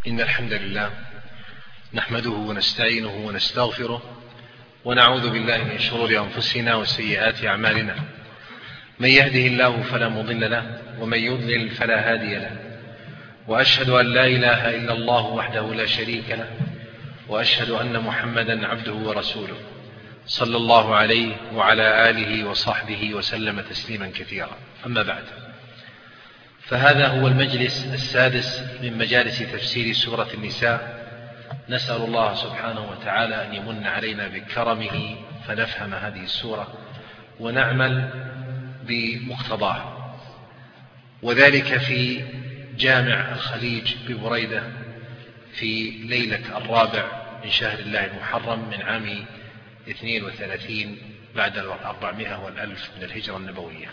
إن الحمد لله نحمده ونستعينه ونستغفره ونعوذ بالله من شرور أنفسنا وسيئات أعمالنا. من يهده الله فلا مضل له ومن يضلل فلا هادي له، وأشهد أن لا إله إلا الله وحده لا شريك له، وأشهد أن محمدا عبده ورسوله صلى الله عليه وعلى آله وصحبه وسلم تسليما كثيرا. أما بعد، فهذا هو المجلس السادس من مجالس تفسير سورة النساء. نسأل الله سبحانه وتعالى أن يمن علينا بكرمه فنفهم هذه السورة ونعمل بمقتضاها، وذلك في جامع الخليج ببريدة في ليلة 4 من شهر الله المحرم من عام 32 بعد 400 والألف من الهجرة النبوية.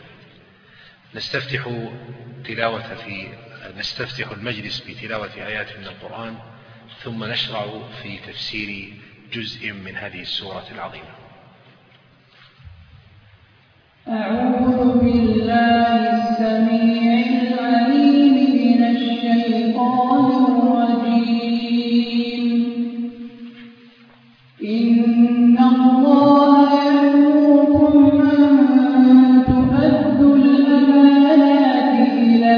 نستفتح المجلس بتلاوة آيات من القرآن، ثم نشرع في تفسير جزء من هذه السورة العظيمة. أعوذ بالله السميع العليم من الشيطان الرجيم. إن الله يأمركم أن تؤدوا الأمانات إلى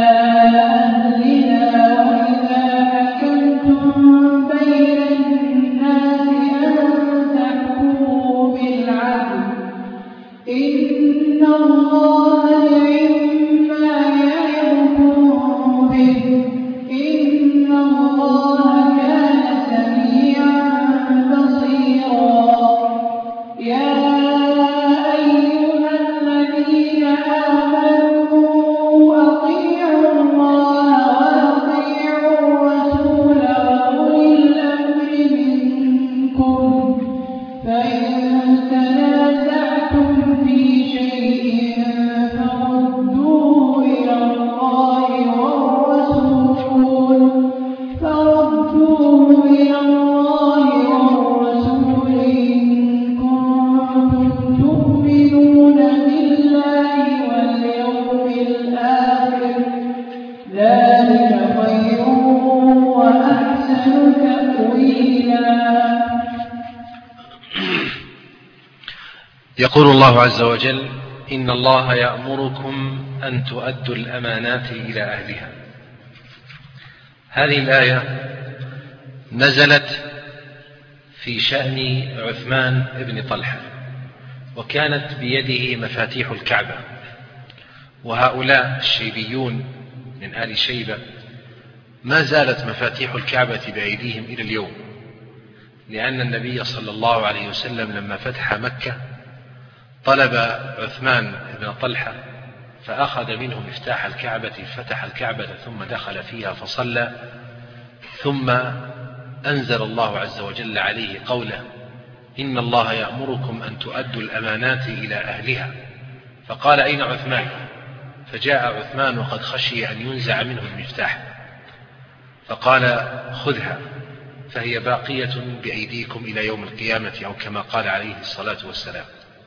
أهلها وإذا حكمتم بين الناس أن تحكموا بالعدل. إن الله نعم ما يعظكم به. إن الله كان سميعا بصيرا. يا أيها الذين آمنوا أطيعوا الله وأطيعوا الرسول وأولي الأمر منكم، فإن تنازعتم في شيء فردوه إلى الله والرسول إن كنتم تؤمنون بالله واليوم الآخر، ذلك خير وأحسن تأويلا. يقول الله عز وجل: إن الله يأمركم أن تؤدوا الأمانات إلى أهلها. هذه الآية نزلت في شأن عثمان بن طلحة، وكانت بيده مفاتيح الكعبة، وهؤلاء الشيبيون من آل شيبة ما زالت مفاتيح الكعبة بأيديهم إلى اليوم، لأن النبي صلى الله عليه وسلم لما فتح مكة طلب عثمان بن طلحة فأخذ منه مفتاح الكعبة، فتح الكعبة ثم دخل فيها فصلى، ثم أنزل الله عز وجل عليه قوله: إن الله يأمركم أن تؤدوا الأمانات إلى أهلها. فقال: أين عثمان؟ فجاء عثمان وقد خشي أن ينزع منه المفتاح، فقال: خذها فهي باقية بأيديكم إلى يوم القيامة، أو كما قال عليه الصلاة والسلام.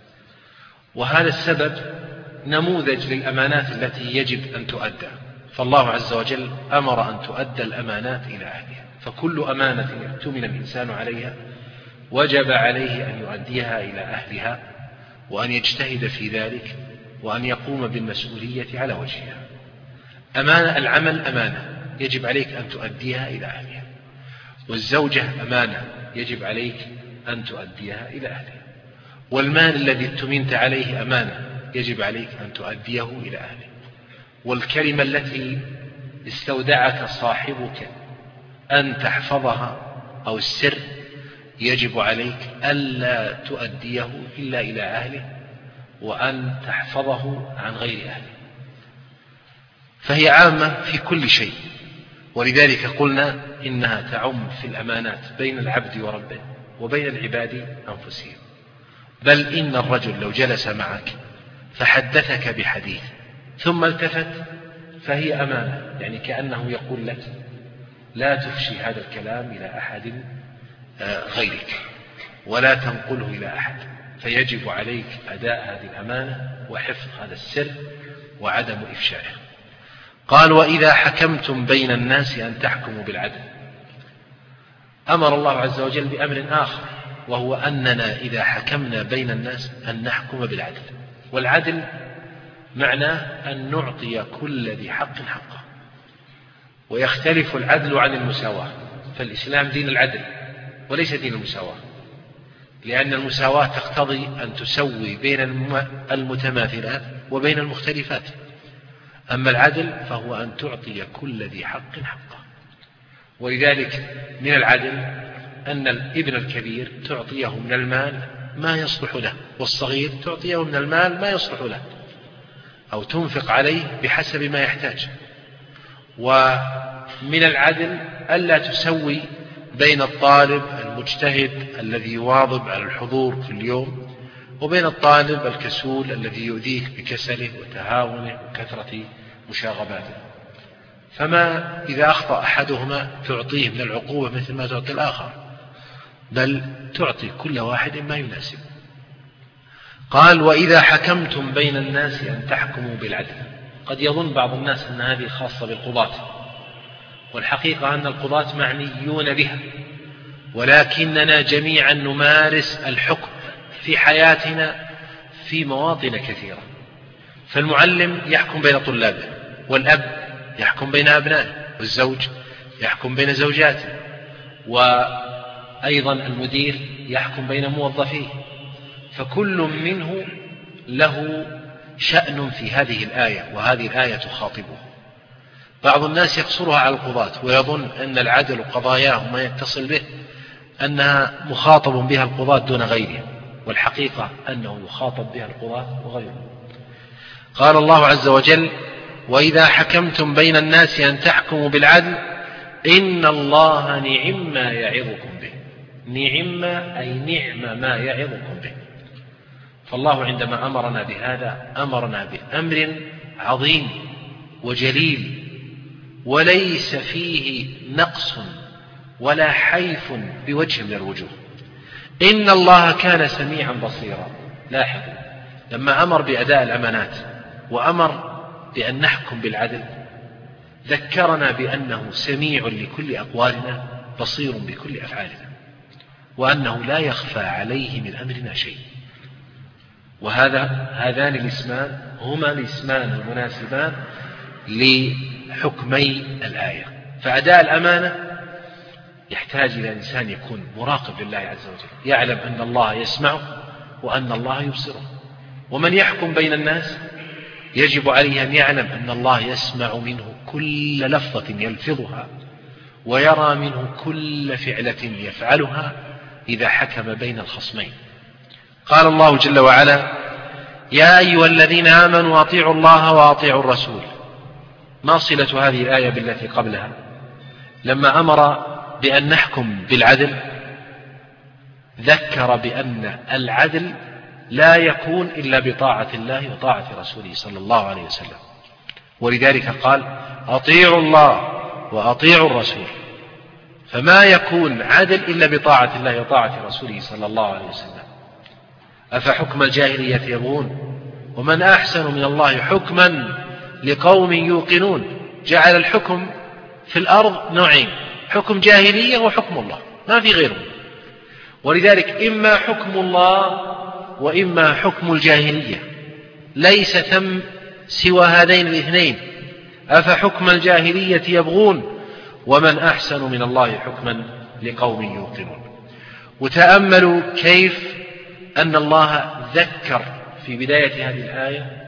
وهذا السبب نموذج للأمانات التي يجب أن تؤدى، فالله عز وجل أمر أن تؤدى الأمانات إلى أهلها، فكل أمانة يؤتمن الإنسان عليها وجب عليه أن يؤديها إلى أهلها، وأن يجتهد في ذلك، وأن يقوم بالمسؤولية على وجهها. أمانة العمل أمانة يجب عليك أن تؤديها إلى أهلها، والزوجة أمانة يجب عليك أن تؤديها إلى أهلها، والمال الذي اؤتمنت عليه أمانة يجب عليك أن تؤديه إلى أهله، والكلمة التي استودعك صاحبك أن تحفظها أو السر يجب عليك ألا تؤديه إلا إلى أهله، وأن تحفظه عن غير أهله، فهي عامة في كل شيء. ولذلك قلنا إنها تعم في الأمانات بين العبد وربه وبين العباد أنفسهم. بل إن الرجل لو جلس معك فحدثك بحديث ثم التفت فهي أمانة، يعني كأنه يقول لك لا تفشي هذا الكلام إلى أحد غيرك ولا تنقله إلى أحد، فيجب عليك أداء هذه الأمانة وحفظ هذا السر وعدم إفشائه. قال: وإذا حكمتم بين الناس أن تحكموا بالعدل. أمر الله عز وجل بأمر آخر، وهو أننا إذا حكمنا بين الناس أن نحكم بالعدل. والعدل معناه أن نعطي كل ذي حق حقه. ويختلف العدل عن المساواة، فالإسلام دين العدل وليس دين المساواة، لأن المساواة تقتضي أن تسوي بين المتماثلات وبين المختلفات. أما العدل فهو أن تعطي كل ذي حق حقه. ولذلك من العدل أن الابن الكبير تعطيه من المال ما يصلح له، والصغير تعطيه من المال ما يصلح له، أو تنفق عليه بحسب ما يحتاج. ومن العدل ألا تسوي بين الطالب المجتهد الذي يواظب على الحضور في اليوم وبين الطالب الكسول الذي يؤذيك بكسله وتهاونه وكثرة مشاغباته. فما إذا أخطأ أحدهما تعطيه من العقوبة مثل ما تعطي الآخر، بل تعطي كل واحد ما يناسب. قال: وإذا حكمتم بين الناس أن تحكموا بالعدل. قد يظن بعض الناس أن هذه خاصة بالقضاة، والحقيقة أن القضاة معنيون بها، ولكننا جميعا نمارس الحكم في حياتنا في مواطن كثيرة. فالمعلم يحكم بين طلابه، والأب يحكم بين أبنائه، والزوج يحكم بين زوجاته، وأيضا المدير يحكم بين موظفيه. فكل منه له شأن في هذه الآية، وهذه الآية تخاطبه. بعض الناس يقصرها على القضاة ويظن أن العدل وقضاياهم ما يتصل به أنها مخاطب بها القضاة دون غيرهم، والحقيقة أنه يخاطب بها القضاة وغيرهم. قال الله عز وجل: وإذا حكمتم بين الناس أن تحكموا بالعدل إن الله نعم ما يعظكم به. نعم أي نعم ما يعظكم به. فالله عندما أمرنا بهذا أمرنا بأمر عظيم وجليل، وليس فيه نقص ولا حيف بوجه من الوجوه. إن الله كان سميعا بصيرا. لاحظوا، لما أمر بأداء الأمانات وأمر بأن نحكم بالعدل ذكرنا بأنه سميع لكل أقوالنا بصير بكل أفعالنا، وأنه لا يخفى عليه من أمرنا شيء. هذان الاسمان هما الاسمان المناسبان لحكمي الآية. فأداء الأمانة يحتاج إلى إنسان يكون مراقب لله عز وجل، يعلم أن الله يسمعه وأن الله يبصره. ومن يحكم بين الناس يجب عليه أن يعلم أن الله يسمع منه كل لفظة يلفظها، ويرى منه كل فعلة يفعلها إذا حكم بين الخصمين. قال الله جل وعلا: يا أيها الذين آمنوا أطيعوا الله وأطيعوا الرسول. ما صلة هذه الآية بالتي قبلها؟ لما أمر بأن نحكم بالعدل ذكر بأن العدل لا يكون إلا بطاعة الله وطاعة رسوله صلى الله عليه وسلم، ولذلك قال: أطيعوا الله وأطيعوا الرسول. فما يكون عدل إلا بطاعة الله وطاعة رسوله صلى الله عليه وسلم. أفحكم الجاهلية يبغون ومن أحسن من الله حكما لقوم يوقنون. جعل الحكم في الأرض نوعين: حكم جاهلية وحكم الله، ما في غيره. ولذلك إما حكم الله وإما حكم الجاهلية، ليس ثم سوى هذين الاثنين. أفحكم الجاهلية يبغون ومن أحسن من الله حكما لقوم يوقنون. وتأملوا كيف أن الله ذكر في بداية هذه الآية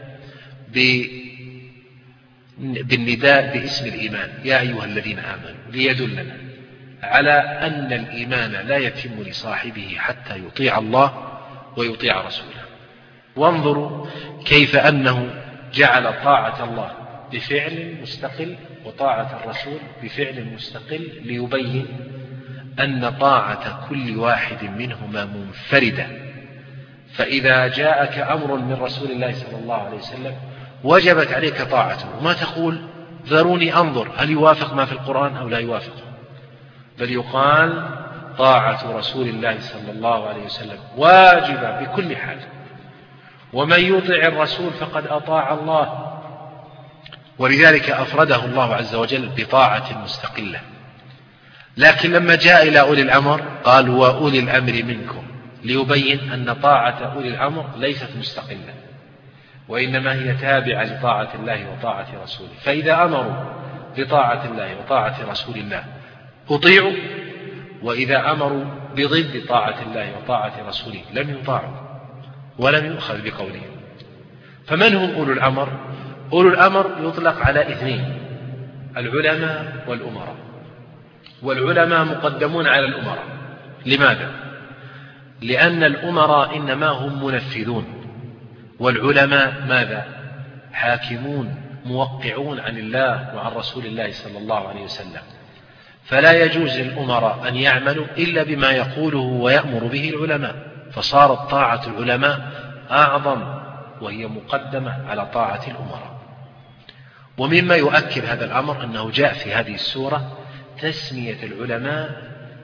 بالنداء باسم الإيمان: يا أيها الذين آمنوا، ليدلنا على أن الإيمان لا يتم لصاحبه حتى يطيع الله ويطيع رسوله. وانظروا كيف أنه جعل طاعة الله بفعل مستقل وطاعة الرسول بفعل مستقل، ليبين أن طاعة كل واحد منهما منفردة. فإذا جاءك أمر من رسول الله صلى الله عليه وسلم وجبت عليك طاعته، وما تقول ذروني أنظر هل يوافق ما في القرآن أو لا يوافق، بل يقال طاعة رسول الله صلى الله عليه وسلم واجبة بكل حال، ومن يطع الرسول فقد أطاع الله. ولذلك أفرده الله عز وجل بطاعة مستقلة. لكن لما جاء إلى أولي الأمر قال وأولي الأمر منكم، ليبين أن طاعة أولي الأمر ليست مستقلة، وإنما هي تابعة لطاعة الله وطاعة رسوله. فإذا أمروا بطاعة الله وطاعة رسول الله أطيعوا، وإذا أمروا بضد طاعة الله وطاعة رسوله لم يطاعوا ولم يؤخذ بقولهم. فمن هم أولو الأمر؟ أولو الأمر يطلق على اثنين: العلماء والأمراء. والعلماء مقدمون على الأمراء. لماذا؟ لأن الأمراء إنما هم منفذون، والعلماء ماذا؟ حاكمون موقعون عن الله وعن رسول الله صلى الله عليه وسلم. فلا يجوز للأمراء أن يعملوا إلا بما يقوله ويأمر به العلماء، فصارت طاعة العلماء أعظم وهي مقدمة على طاعة الأمراء. ومما يؤكد هذا الأمر أنه جاء في هذه السورة تسمية العلماء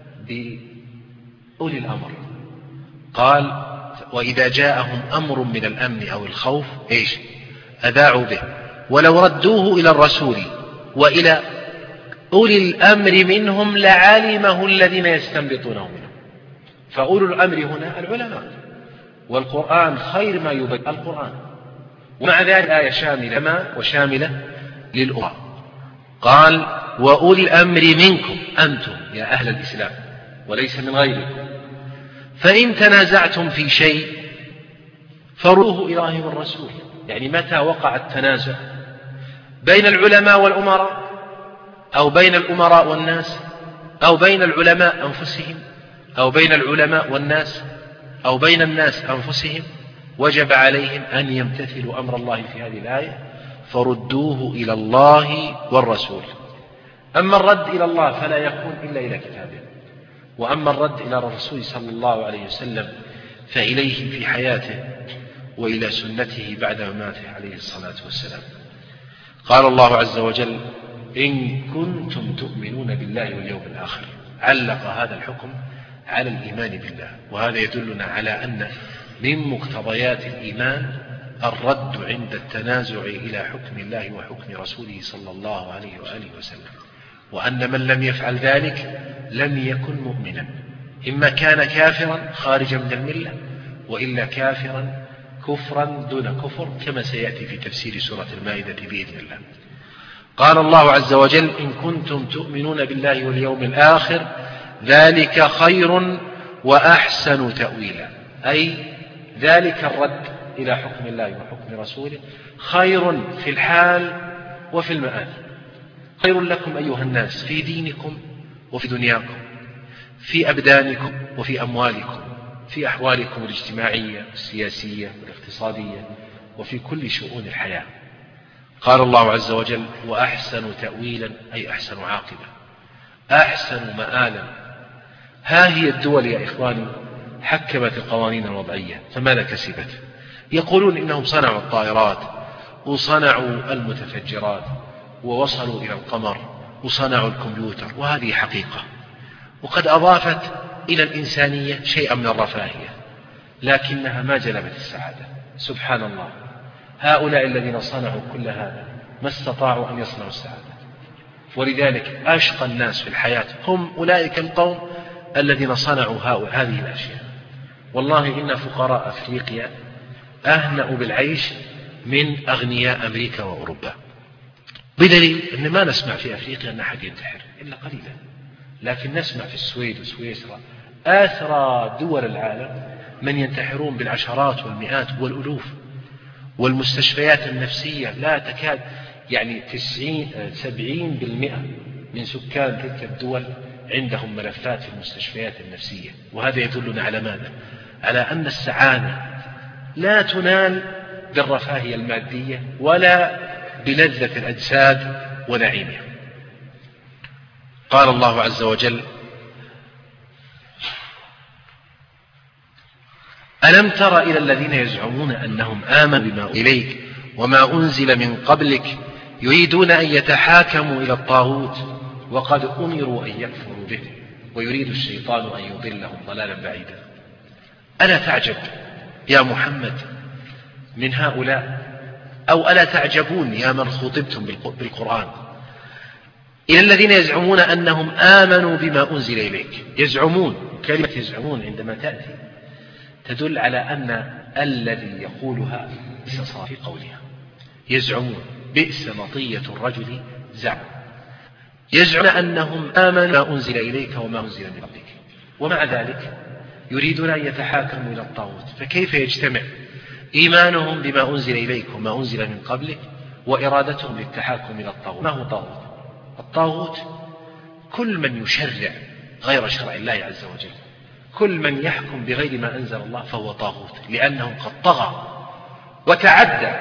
بأولي الأمر. قال وإذا جاءهم أمر من الأمن أو الخوف أذاعوا به ولو ردوه إلى الرسول وإلى أولي الأمر منهم لعلمه الذين يستنبطونه منهم. فأولو الأمر هنا العلماء، والقرآن خير ما يبين القرآن، ومع ذلك آية شاملة وشاملة للأمراء. قال وأولي الأمر منكم، أنتم يا أهل الإسلام وليس من غيركم، فإن تنازعتم في شيء فردوه إلى الله والرسول. يعني متى وقع التنازع بين العلماء والأمراء، أو بين الأمراء والناس، أو بين العلماء أنفسهم، أو بين العلماء والناس، أو بين الناس أنفسهم، وجب عليهم أن يمتثلوا أمر الله في هذه الآية، فردوه إلى الله والرسول. أما الرد إلى الله فلا يكون إلا إلى كتابه، وأما الرد إلى الرسول صلى الله عليه وسلم فإليه في حياته وإلى سنته بعد مماته عليه الصلاة والسلام. قال الله عز وجل إن كنتم تؤمنون بالله واليوم الآخر. علق هذا الحكم على الإيمان بالله، وهذا يدلنا على أن من مقتضيات الإيمان الرد عند التنازع إلى حكم الله وحكم رسوله صلى الله عليه وآله وسلم، وأن من لم يفعل ذلك لم يكن مؤمنا، إما كان كافرا خارجا من الملة، وإلا كافرا كفرا دون كفر، كما سيأتي في تفسير سورة المائدة بإذن الله. قال الله عز وجل إن كنتم تؤمنون بالله واليوم الآخر ذلك خير وأحسن تأويلا، أي ذلك الرد إلى حكم الله وحكم رسوله خير في الحال وفي المآل. خير لكم أيها الناس في دينكم وفي دنياكم، في أبدانكم وفي أموالكم، في أحوالكم الاجتماعية والسياسية والاقتصادية، وفي كل شؤون الحياة. قال الله عز وجل وأحسن تأويلا أي أحسن عاقبة، أحسن مآلا. ها هي الدول يا إخواني حكمت القوانين الوضعية، فماذا كسبت؟ يقولون إنهم صنعوا الطائرات وصنعوا المتفجرات ووصلوا إلى القمر وصنعوا الكمبيوتر، وهذه حقيقة، وقد أضافت إلى الإنسانية شيئا من الرفاهية، لكنها ما جلبت السعادة. سبحان الله، هؤلاء الذين صنعوا كل هذا ما استطاعوا أن يصنعوا السعادة، ولذلك أشقى الناس في الحياة هم أولئك القوم الذين صنعوا هذه الأشياء. والله إن فقراء أفريقيا أهنأ بالعيش من أغنياء أمريكا وأوروبا، بدليل أن ما نسمع في أفريقيا أن أحد ينتحر إلا قليلا، لكن نسمع في السويد وسويسرا آثرى دول العالم من ينتحرون بالعشرات والمئات والألوف، والمستشفيات النفسية لا تكاد 70% من سكان تلك الدول عندهم ملفات في المستشفيات النفسية. وهذا يدلنا على ماذا؟ على أن السعادة لا تنال بالرفاهية المادية ولا بلذة الأجساد ونعيمها. قال الله عز وجل ألم تر إلى الذين يزعمون أنهم آمنوا بما إليك وما أنزل من قبلك يريدون أن يتحاكموا إلى الطاغوت وقد أمروا أن يكفروا به ويريد الشيطان أن يضلهم ضلالا بعيدا. ألا تعجب يا محمد من هؤلاء، أو ألا تعجبون يا من خطبتم بالقرآن إلى الذين يزعمون أنهم آمنوا بما أنزل إليك. يزعمون، كلمة يزعمون عندما تأتي تدل على أن الذي يقولها صار في قولها. يزعمون بئس مطية الرجل زعم. يزعمون أنهم آمنوا بما أنزل إليك وما أنزل من قبلك، ومع ذلك يريدون أن يتحاكموا إلى الطاغوت. فكيف يجتمع إيمانهم بما أنزل إليك وما أنزل من قبلك وإرادتهم للتحاكم إلى الطاغوت؟ ما هو طاغوت؟ الطاغوت كل من يشرع غير شرع الله عز وجل، كل من يحكم بغير ما أنزل الله فهو طاغوت، لأنه قد طغى وتعدى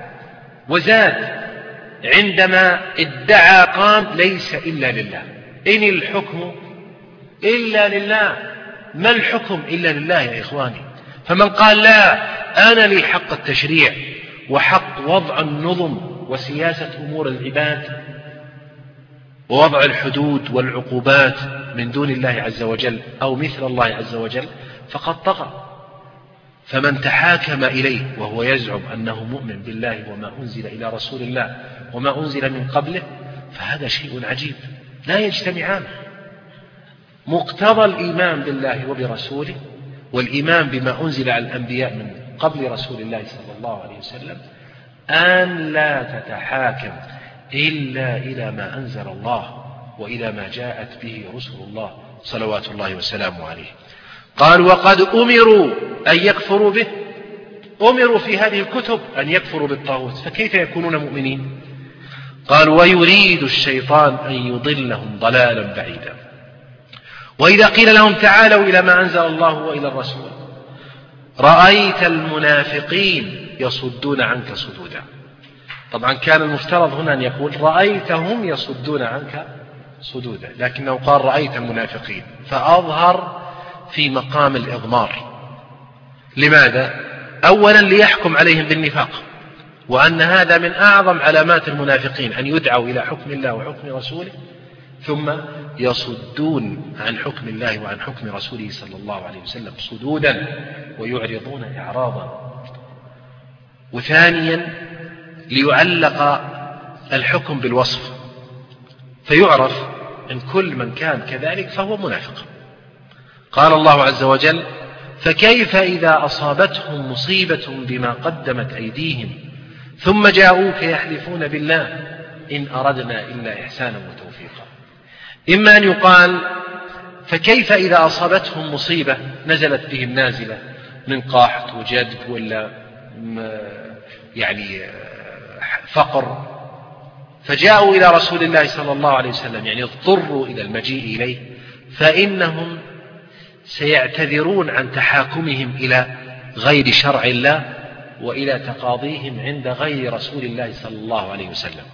وزاد عندما ادعى قام ليس إلا لله، إن الحكم إلا لله. ما الحكم إلا لله يا إخواني؟ فمن قال لا، أنا لي حق التشريع وحق وضع النظم وسياسة أمور العباد ووضع الحدود والعقوبات من دون الله عز وجل أو مثل الله عز وجل، فقد طغى. فمن تحاكم إليه وهو يزعم أنه مؤمن بالله وما أنزل إلى رسول الله وما أنزل من قبله، فهذا شيء عجيب لا يجتمعان. مقتضى الإيمان بالله وبرسوله والإيمان بما أنزل على الأنبياء من قبل رسول الله صلى الله عليه وسلم أن لا تتحاكم إلا إلى ما أنزل الله وإلى ما جاءت به رسل الله صلوات الله وسلامه عليه. قال وقد أمروا أن يكفروا به، أمروا في هذه الكتب أن يكفروا بالطاغوت، فكيف يكونون مؤمنين؟ قال ويريد الشيطان أن يضلهم ضلالا بعيدا. وإذا قيل لهم تعالوا إلى ما أنزل الله وإلى الرسول رأيت المنافقين يصدون عنك صدودا. طبعا كان المفترض هنا أن يقول رأيتهم يصدون عنك صدودا، لكنه قال رأيت المنافقين، فأظهر في مقام الإضمار. لماذا؟ أولا ليحكم عليهم بالنفاق، وأن هذا من أعظم علامات المنافقين أن يدعوا إلى حكم الله وحكم رسوله ثم يصدون عن حكم الله وعن حكم رسوله صلى الله عليه وسلم صدودا ويعرضون إعراضا. وثانيا ليعلق الحكم بالوصف فيعرف أن كل من كان كذلك فهو منافق. قال الله عز وجل فكيف إذا أصابتهم مصيبة بما قدمت أيديهم ثم جاءوك يحلفون بالله إن أردنا إلا إحسانا وتوفيقا. إما أن يقال فكيف إذا أصابتهم مصيبة نزلت بهم نازلة من قحط وجدب ولا يعني فقر فجاءوا إلى رسول الله صلى الله عليه وسلم، يعني اضطروا إلى المجيء إليه، فإنهم سيعتذرون عن تحاكمهم إلى غير شرع الله وإلى تقاضيهم عند غير رسول الله صلى الله عليه وسلم،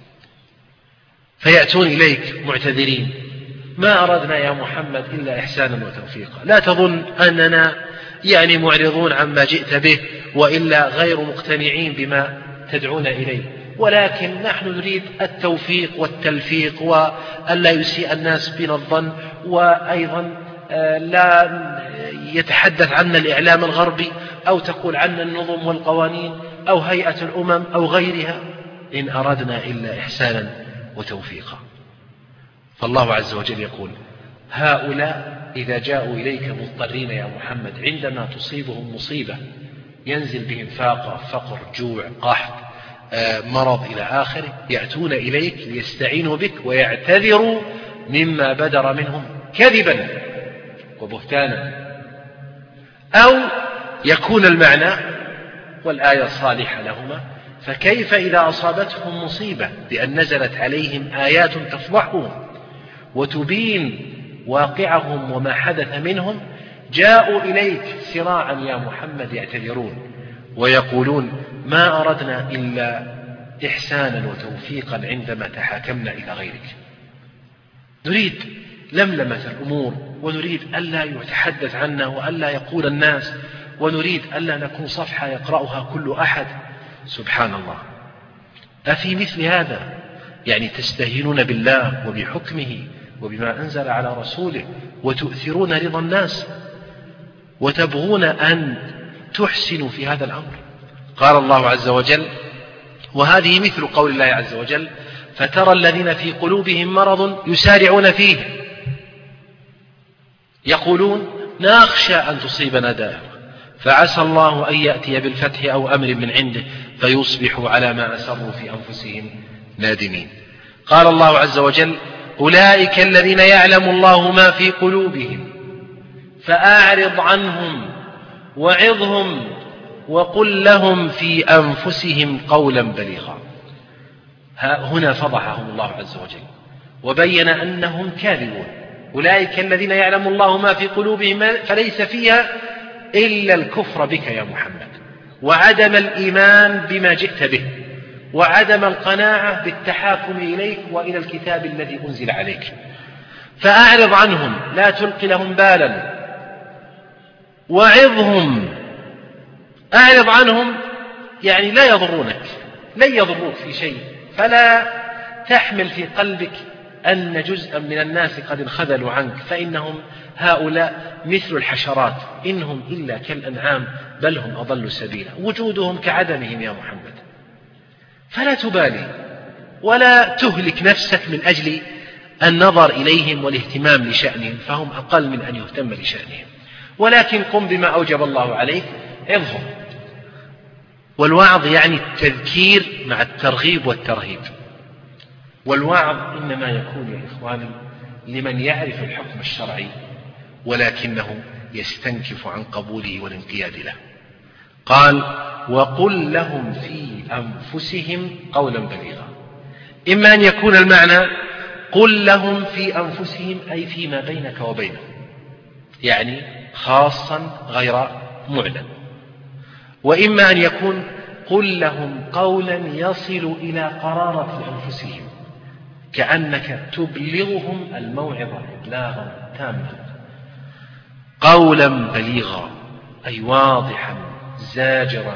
فيأتون إليك معتذرين ما أردنا يا محمد إلا إحسانا وتوفيقا، لا تظن أننا يعني معرضون عما جئت به وإلا غير مقتنعين بما تدعون إليه، ولكن نحن نريد التوفيق والتلفيق وألا يسيء الناس بنا الظن، وأيضا لا يتحدث عنا الإعلام الغربي أو تقول عنا النظم والقوانين أو هيئة الأمم أو غيرها، إن أردنا إلا إحسانا وتوفيقا. فالله عز وجل يقول هؤلاء إذا جاءوا إليك مضطرين يا محمد عندما تصيبهم مصيبة ينزل بهم فاقة فقر جوع قحط مرض إلى آخره، يأتون إليك ليستعينوا بك ويعتذروا مما بدر منهم كذبا وبهتانا، أو يكون المعنى والآية الصالحة لهما فكيف إذا أصابتهم مصيبة بأن نزلت عليهم آيات تفضحهم وتبين واقعهم وما حدث منهم جاءوا إليك سراعا يا محمد يعتذرون ويقولون ما أردنا إلا إحسانا وتوفيقا عندما تحاكمنا إلى غيرك. نريد لملمة الأمور ونريد ألا يتحدث عنا وألا يقول الناس، ونريد ألا نكون صفحة يقرأها كل أحد. سبحان الله، أفي مثل هذا يعني تستهينون بالله وبحكمه وبما أنزل على رسوله وتؤثرون رضا الناس وتبغون أن تحسنوا في هذا الأمر. قال الله عز وجل وهذه مثل قول الله عز وجل فترى الذين في قلوبهم مرض يسارعون فيه يقولون نخشى أن تصيبنا دائرة فعسى الله أن يأتي بالفتح أو أمر من عنده فيصبحوا على ما أسروا في أنفسهم نادمين. قال الله عز وجل أولئك الذين يعلم الله ما في قلوبهم فأعرض عنهم وعظهم وقل لهم في أنفسهم قولا بليغا. هنا فضحهم الله عز وجل وبين أنهم كاذبون. أولئك الذين يعلم الله ما في قلوبهم فليس فيها إلا الكفر بك يا محمد وعدم الإيمان بما جئت به وعدم القناعة بالتحاكم إليك وإلى الكتاب الذي أنزل عليك. فأعرض عنهم لا تلق لهم بالا وعظهم. أعرض عنهم يعني لا يضرونك لن يضروك في شيء فلا تحمل في قلبك أن جزءا من الناس قد انخذلوا عنك فإنهم هؤلاء مثل الحشرات إنهم إلا كالأنعام بل هم أضل سبيلا وجودهم كعدمهم يا محمد. فلا تبالي ولا تهلك نفسك من أجل النظر إليهم والاهتمام لشأنهم فهم أقل من أن يهتم لشأنهم ولكن قم بما أوجب الله عليك عظهم. والوعظ يعني التذكير مع الترغيب والترهيب. والوعظ إنما يكون يا إخواني لمن يعرف الحكم الشرعي ولكنه يستنكف عن قبوله والانقياد له. قال وقل لهم في أنفسهم قولا بليغا. إما أن يكون المعنى قل لهم في أنفسهم أي فيما بينك وبينهم يعني خاصا غير معلن. وإما أن يكون قل لهم قولا يصل إلى قرارة أنفسهم كأنك تبلغهم الموعظة إبلاغا تاما قولا بليغا أي واضحا زاجرا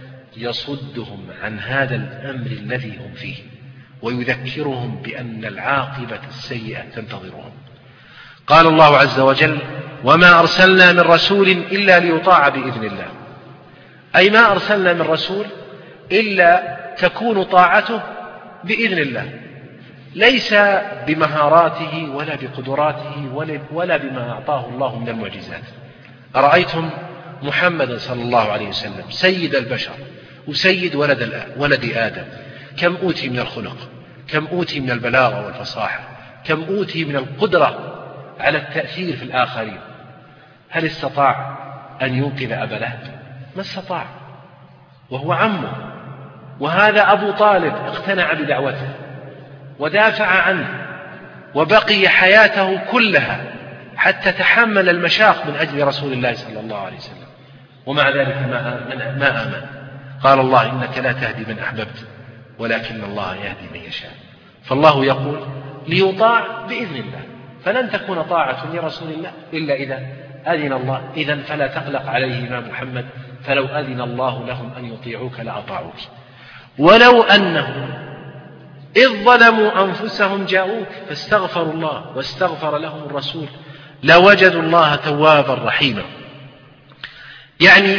يصدهم عن هذا الأمر الذي هم فيه ويذكرهم بأن العاقبة السيئة تنتظرهم. قال الله عز وجل وما أرسلنا من رسول إلا ليطاع بإذن الله أي ما أرسلنا من رسول إلا تكون طاعته بإذن الله ليس بمهاراته ولا بقدراته ولا بما أعطاه الله من المعجزات. أرأيتم محمد صلى الله عليه وسلم سيد البشر وسيد ولد آدم كم أوتي من الخلق كم أوتي من البلاغة والفصاحة كم أوتي من القدرة على التأثير في الآخرين. هل استطاع أن ينقذ أبا لهب؟ ما استطاع وهو عمه وهذا أبو طالب اقتنع بدعوته ودافع عنه وبقي حياته كلها حتى تحمل المشاق من أجل رسول الله صلى الله عليه وسلم ومع ذلك ما آمن. قال الله إنك لا تهدي من أحببت ولكن الله يهدي من يشاء. فالله يقول ليطاع بإذن الله فلن تكون طاعة لرسول الله إلا إذا أذن الله. إذن فلا تقلق عليه يا محمد فلو أذن الله لهم أن يطيعوك لأطاعوك. ولو أنهم إذ ظلموا أنفسهم جاءوك فاستغفروا الله واستغفر لهم الرسول لوجدوا الله توابا رحيما. يعني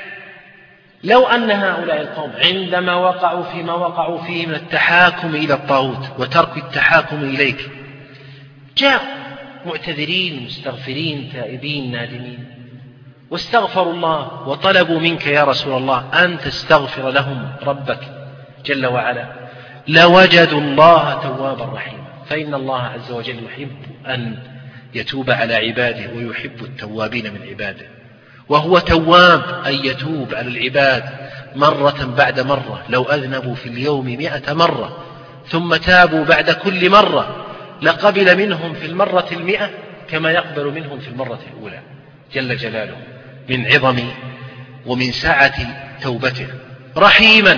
لو أن هؤلاء القوم عندما وقعوا فيما وقعوا فيه من التحاكم إلى الطاغوت وترك التحاكم إليك جاءوا معتذرين مستغفرين تائبين نادمين واستغفروا الله وطلبوا منك يا رسول الله أن تستغفر لهم ربك جل وعلا لوجدوا الله توابا رحيما. فإن الله عز وجل يحب أن يتوب على عباده ويحب التوابين من عباده وهو تواب أن يتوب على العباد مرة بعد مرة. لو أذنبوا في اليوم 100 مرة ثم تابوا بعد كل مرة لقبل منهم في المرة 100 كما يقبل منهم في المرة الأولى جل جلاله من عظم ومن سعة توبته. رحيما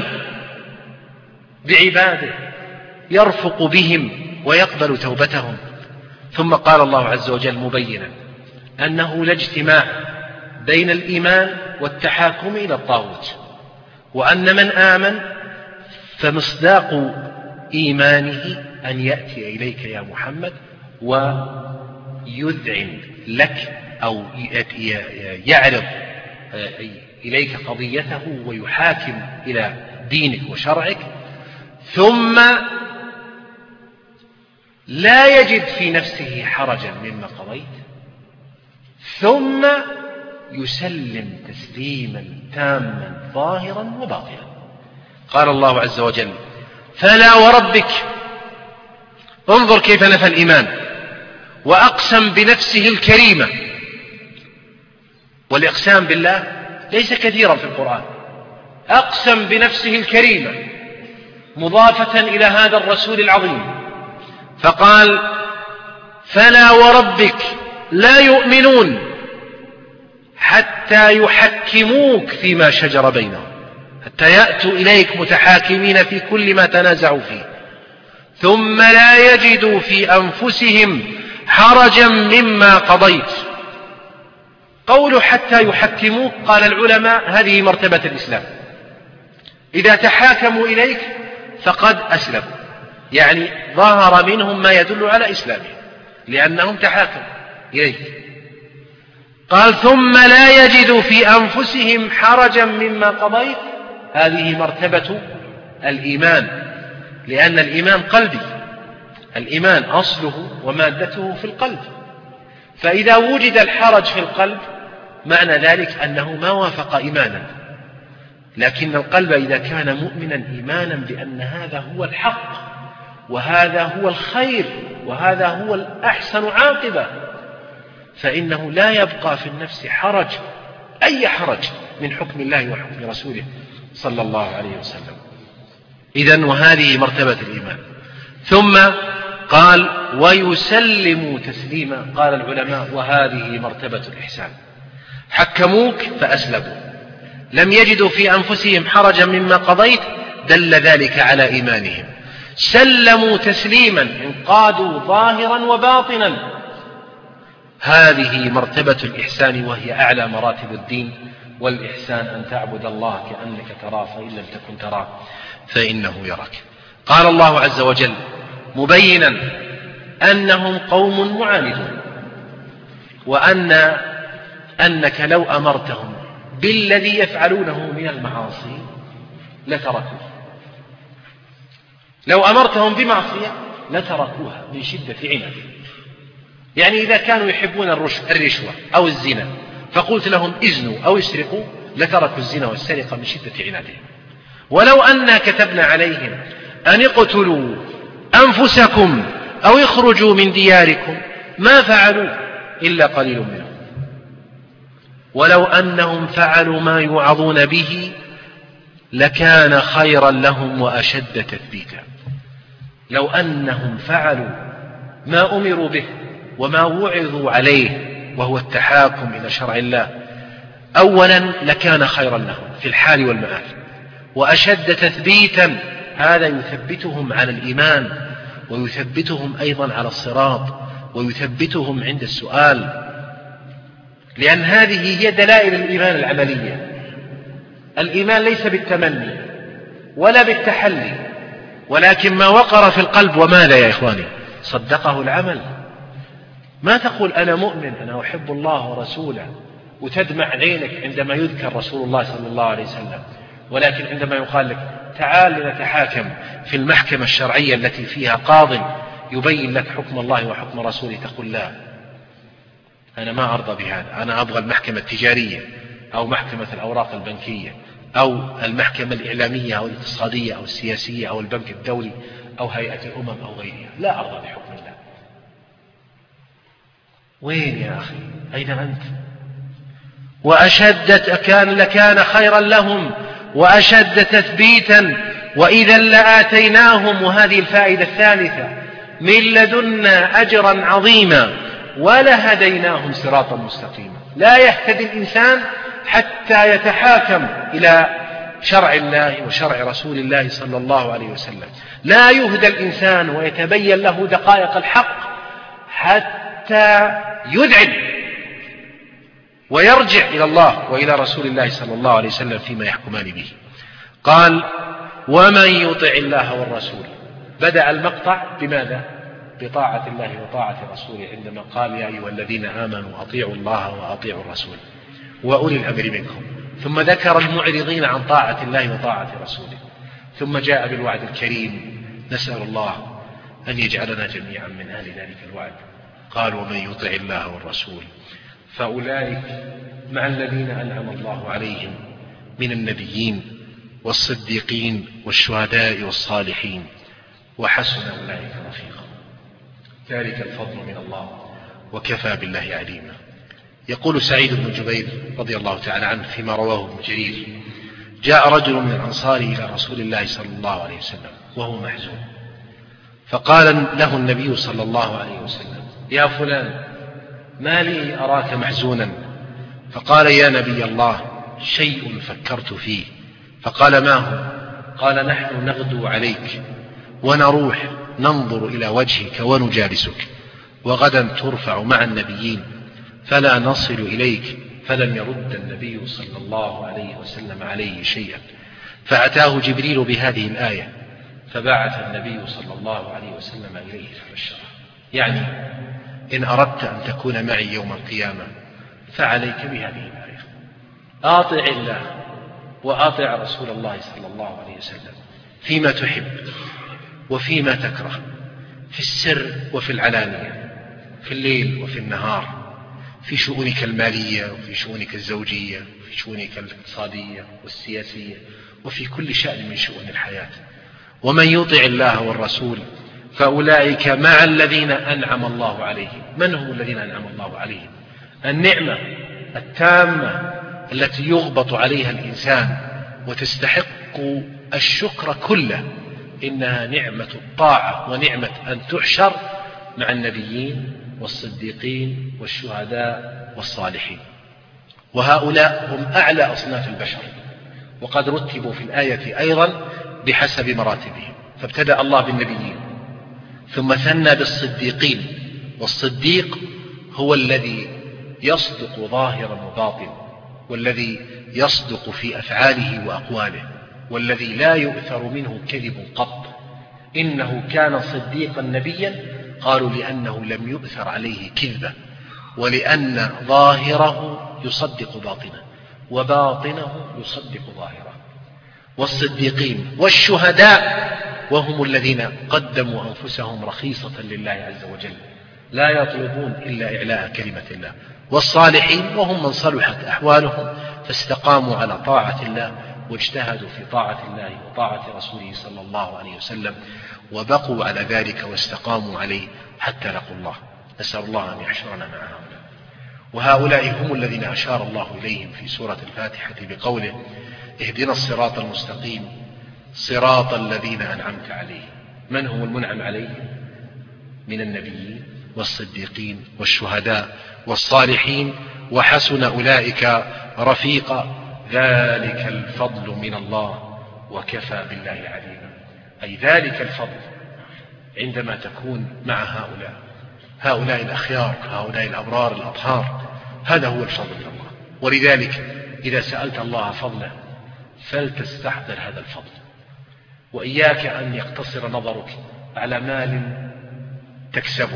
بعباده يرفق بهم ويقبل توبتهم. ثم قال الله عز وجل مبينا أنه لا اجتماع بين الإيمان والتحاكم إلى الطاغوت وأن من آمن فمصداق إيمانه أن يأتي إليك يا محمد ويذعن لك أو يعرض إليك قضيته ويحاكم إلى دينك وشرعك ثم لا يجد في نفسه حرجا مما قضيت ثم يسلم تسليما تاما ظاهرا وباطنا. قال الله عز وجل: فلا وربك. انظر كيف نفى الإيمان وأقسم بنفسه الكريمة. والإقسام بالله ليس كثيرا في القرآن. أقسم بنفسه الكريمة مضافة إلى هذا الرسول العظيم، فقال: فلا وربك لا يؤمنون حتى يحكموك فيما شجر بينهم، حتى يأتوا إليك متحاكمين في كل ما تنازعوا فيه، ثم لا يجدوا في أنفسهم حرجا مما قضيت. قولوا حتى يحكموك، قال العلماء هذه مرتبة الإسلام. إذا تحاكموا إليك فقد أسلموا، يعني ظهر منهم ما يدل على إسلامهم لأنهم تحاكموا إليك. قال: ثم لا يجدوا في أنفسهم حرجا مما قضيت. هذه مرتبة الإيمان، لأن الإيمان قلبي، الإيمان أصله ومادته في القلب، فإذا وجد الحرج في القلب معنى ذلك أنه ما وافق إيمانا. لكن القلب إذا كان مؤمنا إيمانا بأن هذا هو الحق وهذا هو الخير وهذا هو الأحسن عاقبة، فإنه لا يبقى في النفس حرج، أي حرج من حكم الله وحكم رسوله صلى الله عليه وسلم. إذن وهذه مرتبة الإيمان. ثم قال: ويسلموا تسليما. قال العلماء: وهذه مرتبة الإحسان. حكموك فأسلموا، لم يجدوا في أنفسهم حرجا مما قضيت، دل ذلك على إيمانهم. سلموا تسليما، انقادوا ظاهرا وباطنا. هذه مرتبة الإحسان، وهي أعلى مراتب الدين. والإحسان أن تعبد الله كأنك تراه فإن لم تكن تراه فإنه يراك. قال الله عز وجل مبينا أنهم قوم معاندون، وأنك لو أمرتهم بالذي يفعلونه من المعاصي لتركوه. لو أمرتهم بمعصية لتركوها من شدة عنادهم. يعني إذا كانوا يحبون الرشوة أو الزنا فقلت لهم ازنوا أو اسرقوا لتركوا الزنا والسرقة من شدة عنادهم. ولو أننا كتبنا عليهم أن اقتلوا أنفسكم أو اخرجوا من دياركم ما فعلوا إلا قليل منهم. ولو أنهم فعلوا ما يوعظون به لكان خيرا لهم وأشد تثبيتا. لو أنهم فعلوا ما أمروا به وما وعظوا عليه وهو التحاكم إلى شرع الله، أولا لكان خيرا لهم في الحال والمآل، وأشد تثبيتا. هذا يثبتهم على الإيمان، ويثبتهم أيضا على الصراط، ويثبتهم عند السؤال، لأن هذه هي دلائل الإيمان العملية. الإيمان ليس بالتمني ولا بالتحلي، ولكن ما وقر في القلب. وماذا يا إخواني؟ صدقه العمل. ما تقول أنا مؤمن، أنا أحب الله ورسوله، وتدمع عينك عندما يذكر رسول الله صلى الله عليه وسلم، ولكن عندما يقال لك تعال لنتحاكم في المحكمة الشرعية التي فيها قاض يبين لك حكم الله وحكم رسوله، تقول لا، أنا ما أرضى بهذا، أنا أبغى المحكمة التجارية أو محكمة الأوراق البنكية أو المحكمة الإعلامية أو الاقتصادية أو السياسية أو البنك الدولي أو هيئة الأمم أو غيرها، لا أرضى بحكم الله. وين يا أخي؟ أين أنت؟ لكان خيرا لهم وأشد تثبيتا، وإذا لآتيناهم، وهذه الفائدة الثالثة، من لدنا أجرا عظيما ولهديناهم صراطا مستقيما. لا يهتدي الإنسان حتى يتحاكم إلى شرع الله وشرع رسول الله صلى الله عليه وسلم. لا يهدى الإنسان ويتبين له دقائق الحق حتى يذعن ويرجع إلى الله وإلى رسول الله صلى الله عليه وسلم فيما يحكمان به. قال: ومن يطع الله والرسول. بدأ المقطع بماذا؟ بطاعة الله وطاعة رسوله، عندما قال: يا أيها الذين آمنوا أطيعوا الله وأطيعوا الرسول وأولي الأمر منكم. ثم ذكر المعرضين عن طاعة الله وطاعة رسوله، ثم جاء بالوعد الكريم. نسأل الله أن يجعلنا جميعا من أهل ذلك الوعد. قال ومن يطع الله والرسول فأولئك مع الذين أنعم الله عليهم من النبيين والصديقين والشهداء والصالحين وحسن أولئك رفيقا. ذلك الفضل من الله وكفى بالله عليما. يقول سعيد بن جبير رضي الله تعالى عنه فيما رواه ابن جرير: جاء رجل من الأنصار إلى رسول الله صلى الله عليه وسلم وهو محزون، فقال له النبي صلى الله عليه وسلم: يا فلان، ما لي أراك محزونا؟ فقال: يا نبي الله، شيء فكرت فيه. فقال: ما هو؟ قال: نحن نغدو عليك ونروح ننظر إلى وجهك ونجالسك، وغدا ترفع مع النبيين فلا نصل إليك. فلم يرد النبي صلى الله عليه وسلم عليه شيئا، فأتاه جبريل بهذه الآية، فبعث النبي صلى الله عليه وسلم إليه فبشره. يعني إن أردت أن تكون معي يوم القيامة فعليك بهذه الآية: أطع الله وأطع رسول الله صلى الله عليه وسلم فيما تحب وفيما تكره، في السر وفي العلانية، في الليل وفي النهار، في شؤونك المالية وفي شؤونك الزوجية وفي شؤونك الاقتصادية والسياسية وفي كل شأن من شؤون الحياة. ومن يطع الله والرسول فأولئك مع الذين أنعم الله عليهم. من هم الذين أنعم الله عليهم؟ النعمة التامة التي يغبط عليها الإنسان وتستحق الشكر كله، إنها نعمة الطاعة ونعمة أن تحشر مع النبيين والصديقين والشهداء والصالحين. وهؤلاء هم أعلى أصناف البشر، وقد رتبوا في الآية أيضا بحسب مراتبهم. فابتدأ الله بالنبيين ثم ثنى بالصديقين، والصديق هو الذي يصدق ظاهرا وباطنا، والذي يصدق في أفعاله وأقواله، والذي لا يؤثر منه كذب قط. إنه كان صديقا نبيا، قالوا لأنه لم يؤثر عليه كذبة، ولأن ظاهره يصدق باطنه وباطنه يصدق ظاهره. والصديقين والشهداء وهم الذين قدموا أنفسهم رخيصة لله عز وجل، لا يطلبون إلا إعلاء كلمة الله. والصالحين وهم من صلحت أحوالهم فاستقاموا على طاعة الله واجتهدوا في طاعة الله وطاعة رسوله صلى الله عليه وسلم، وبقوا على ذلك واستقاموا عليه حتى لقوا الله. نسأل الله أن يحشرنا مع هؤلاء. وهؤلاء هم الذين أشار الله إليهم في سورة الفاتحة بقوله: اهدنا الصراط المستقيم صراط الذين أنعمت عليهم. من هم المنعم عليهم؟ من النبيين والصديقين والشهداء والصالحين وحسن أولئك رفيقا. ذلك الفضل من الله وكفى بالله عليما. أي ذلك الفضل عندما تكون مع هؤلاء الأخيار، هؤلاء الأبرار الأطهار، هذا هو الفضل من الله. ولذلك إذا سألت الله فضله فلتستحضر هذا الفضل، وإياك أن يقتصر نظرك على مال تكسبه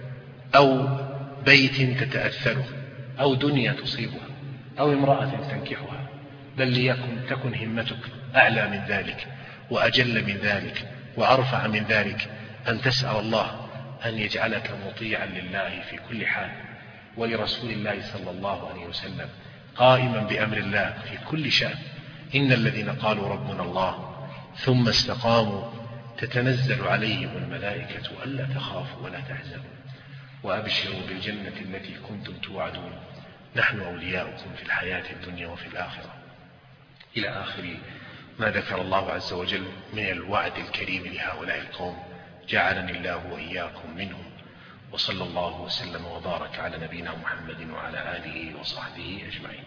أو بيت تتأثره أو دنيا تصيبها أو امرأة تنكحها، بل تكن همتك أعلى من ذلك وأجل من ذلك وأرفع من ذلك، أن تسأل الله أن يجعلك مطيعا لله في كل حال ولرسول الله صلى الله عليه وسلم، قائما بأمر الله في كل شأن. إن الذين قالوا ربنا الله ثم استقاموا تتنزل عليهم الملائكة ألا تخافوا ولا تحزنوا وأبشروا بالجنة التي كنتم توعدون نحن أولياؤكم في الحياة الدنيا وفي الآخرة، إلى آخر ما ذكر الله عز وجل من الوعد الكريم لهؤلاء القوم. جعلني الله وإياكم منهم، وصلى الله وسلم وبارك على نبينا محمد وعلى آله وصحبه أجمعين.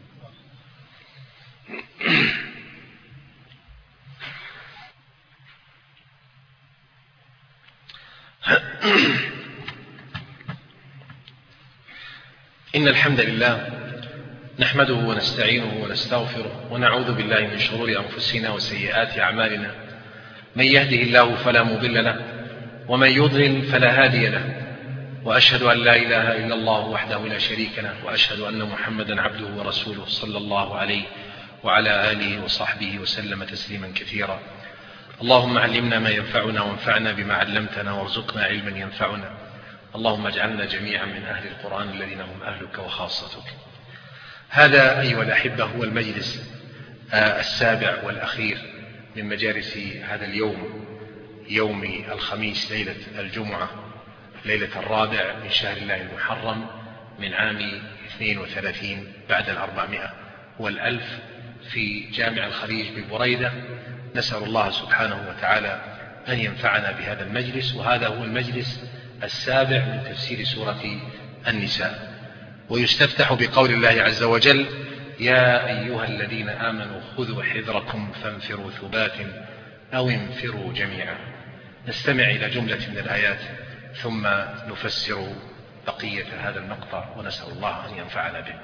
إن الحمد لله نحمده ونستعينه ونستغفره ونعوذ بالله من شرور أنفسنا وسيئات أعمالنا. من يهده الله فلا مضل له ومن يضلل فلا هادي له، وأشهد أن لا إله إلا الله وحده لا شريك له، وأشهد أن محمدا عبده ورسوله صلى الله عليه وعلى آله وصحبه وسلم تسليما كثيرا. اللهم علمنا ما ينفعنا وانفعنا بما علمتنا وارزقنا علما ينفعنا. اللهم اجعلنا جميعا من أهل القرآن الذين هم أهلك وخاصتك. هذا أيها الأحبة هو المجلس السابع والأخير من مجالس هذا اليوم، يوم الخميس ليلة الجمعة، ليلة الرابع من شهر الله المحرم من عام 32 بعد 400 في جامع الخليج ببريدة. نسأل الله سبحانه وتعالى أن ينفعنا بهذا المجلس، وهذا هو المجلس السابع من تفسير سورة النساء. ويستفتح بقول الله عز وجل: يا أيها الذين آمنوا خذوا حذركم فانفروا ثبات أو انفروا جميعا. نستمع إلى جملة من الآيات ثم نفسر بقية هذا المقطع، ونسأل الله أن ينفعنا به.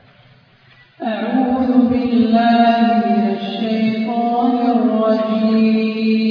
أعوذ بالله من الشيطان الرجيم.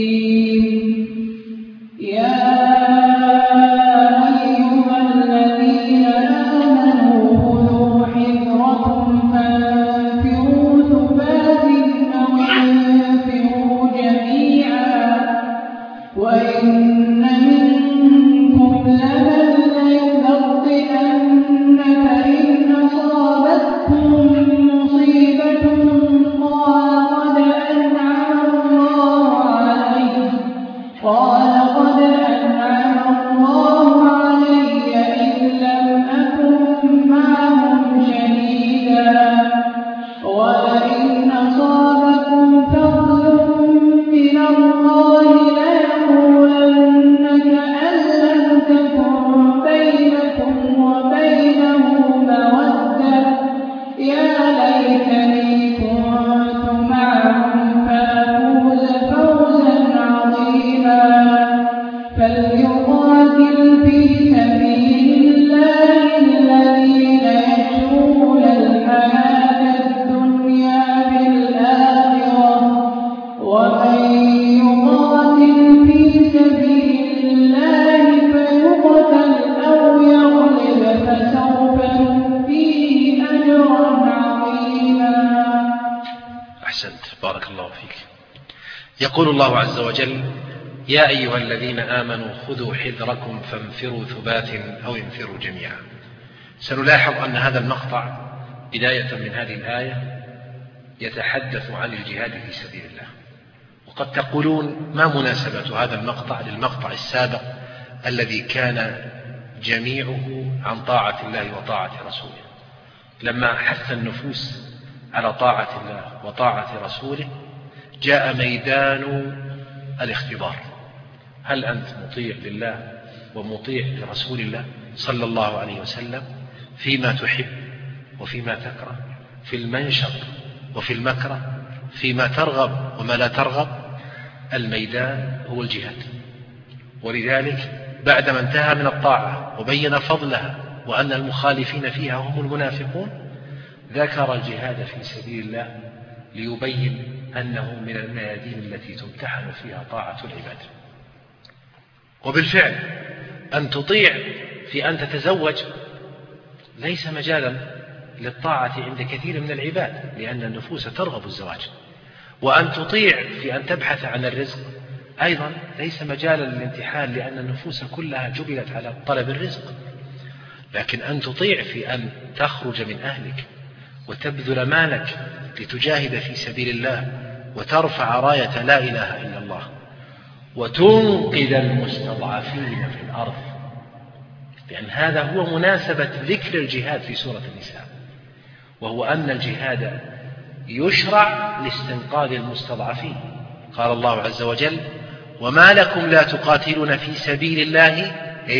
يقول الله عز وجل: يا أيها الذين آمنوا خذوا حذركم فانفروا ثبات أو انفروا جميعا. سنلاحظ أن هذا المقطع بداية من هذه الآية يتحدث عن الجهاد في سبيل الله. وقد تقولون: ما مناسبة هذا المقطع للمقطع السابق الذي كان جميعه عن طاعة الله وطاعة رسوله؟ لما حث النفوس على طاعة الله وطاعة رسوله جاء ميدان الاختبار: هل أنت مطيع لله ومطيع لرسول الله صلى الله عليه وسلم فيما تحب وفيما تكره، في المنشط وفي المكره، فيما ترغب وما لا ترغب؟ الميدان هو الجهاد. ولذلك بعدما انتهى من الطاعة وبين فضلها وأن المخالفين فيها هم المنافقون، ذكر الجهاد في سبيل الله ليبين أنه من الميادين التي تمتحن فيها طاعة العباد. وبالفعل أن تطيع في أن تتزوج ليس مجالا للطاعة عند كثير من العباد، لأن النفوس ترغب الزواج. وأن تطيع في أن تبحث عن الرزق أيضا ليس مجالا للامتحان، لأن النفوس كلها جبلت على طلب الرزق. لكن أن تطيع في أن تخرج من أهلك وتبذل مالك لتجاهد في سبيل الله وترفع راية لا إله إلا الله وتنقذ المستضعفين في الأرض، لأن هذا هو مناسبة ذكر الجهاد في سورة النساء، وهو أن الجهاد يشرع لاستنقاذ المستضعفين. قال الله عز وجل: وما لكم لا تقاتلون في سبيل الله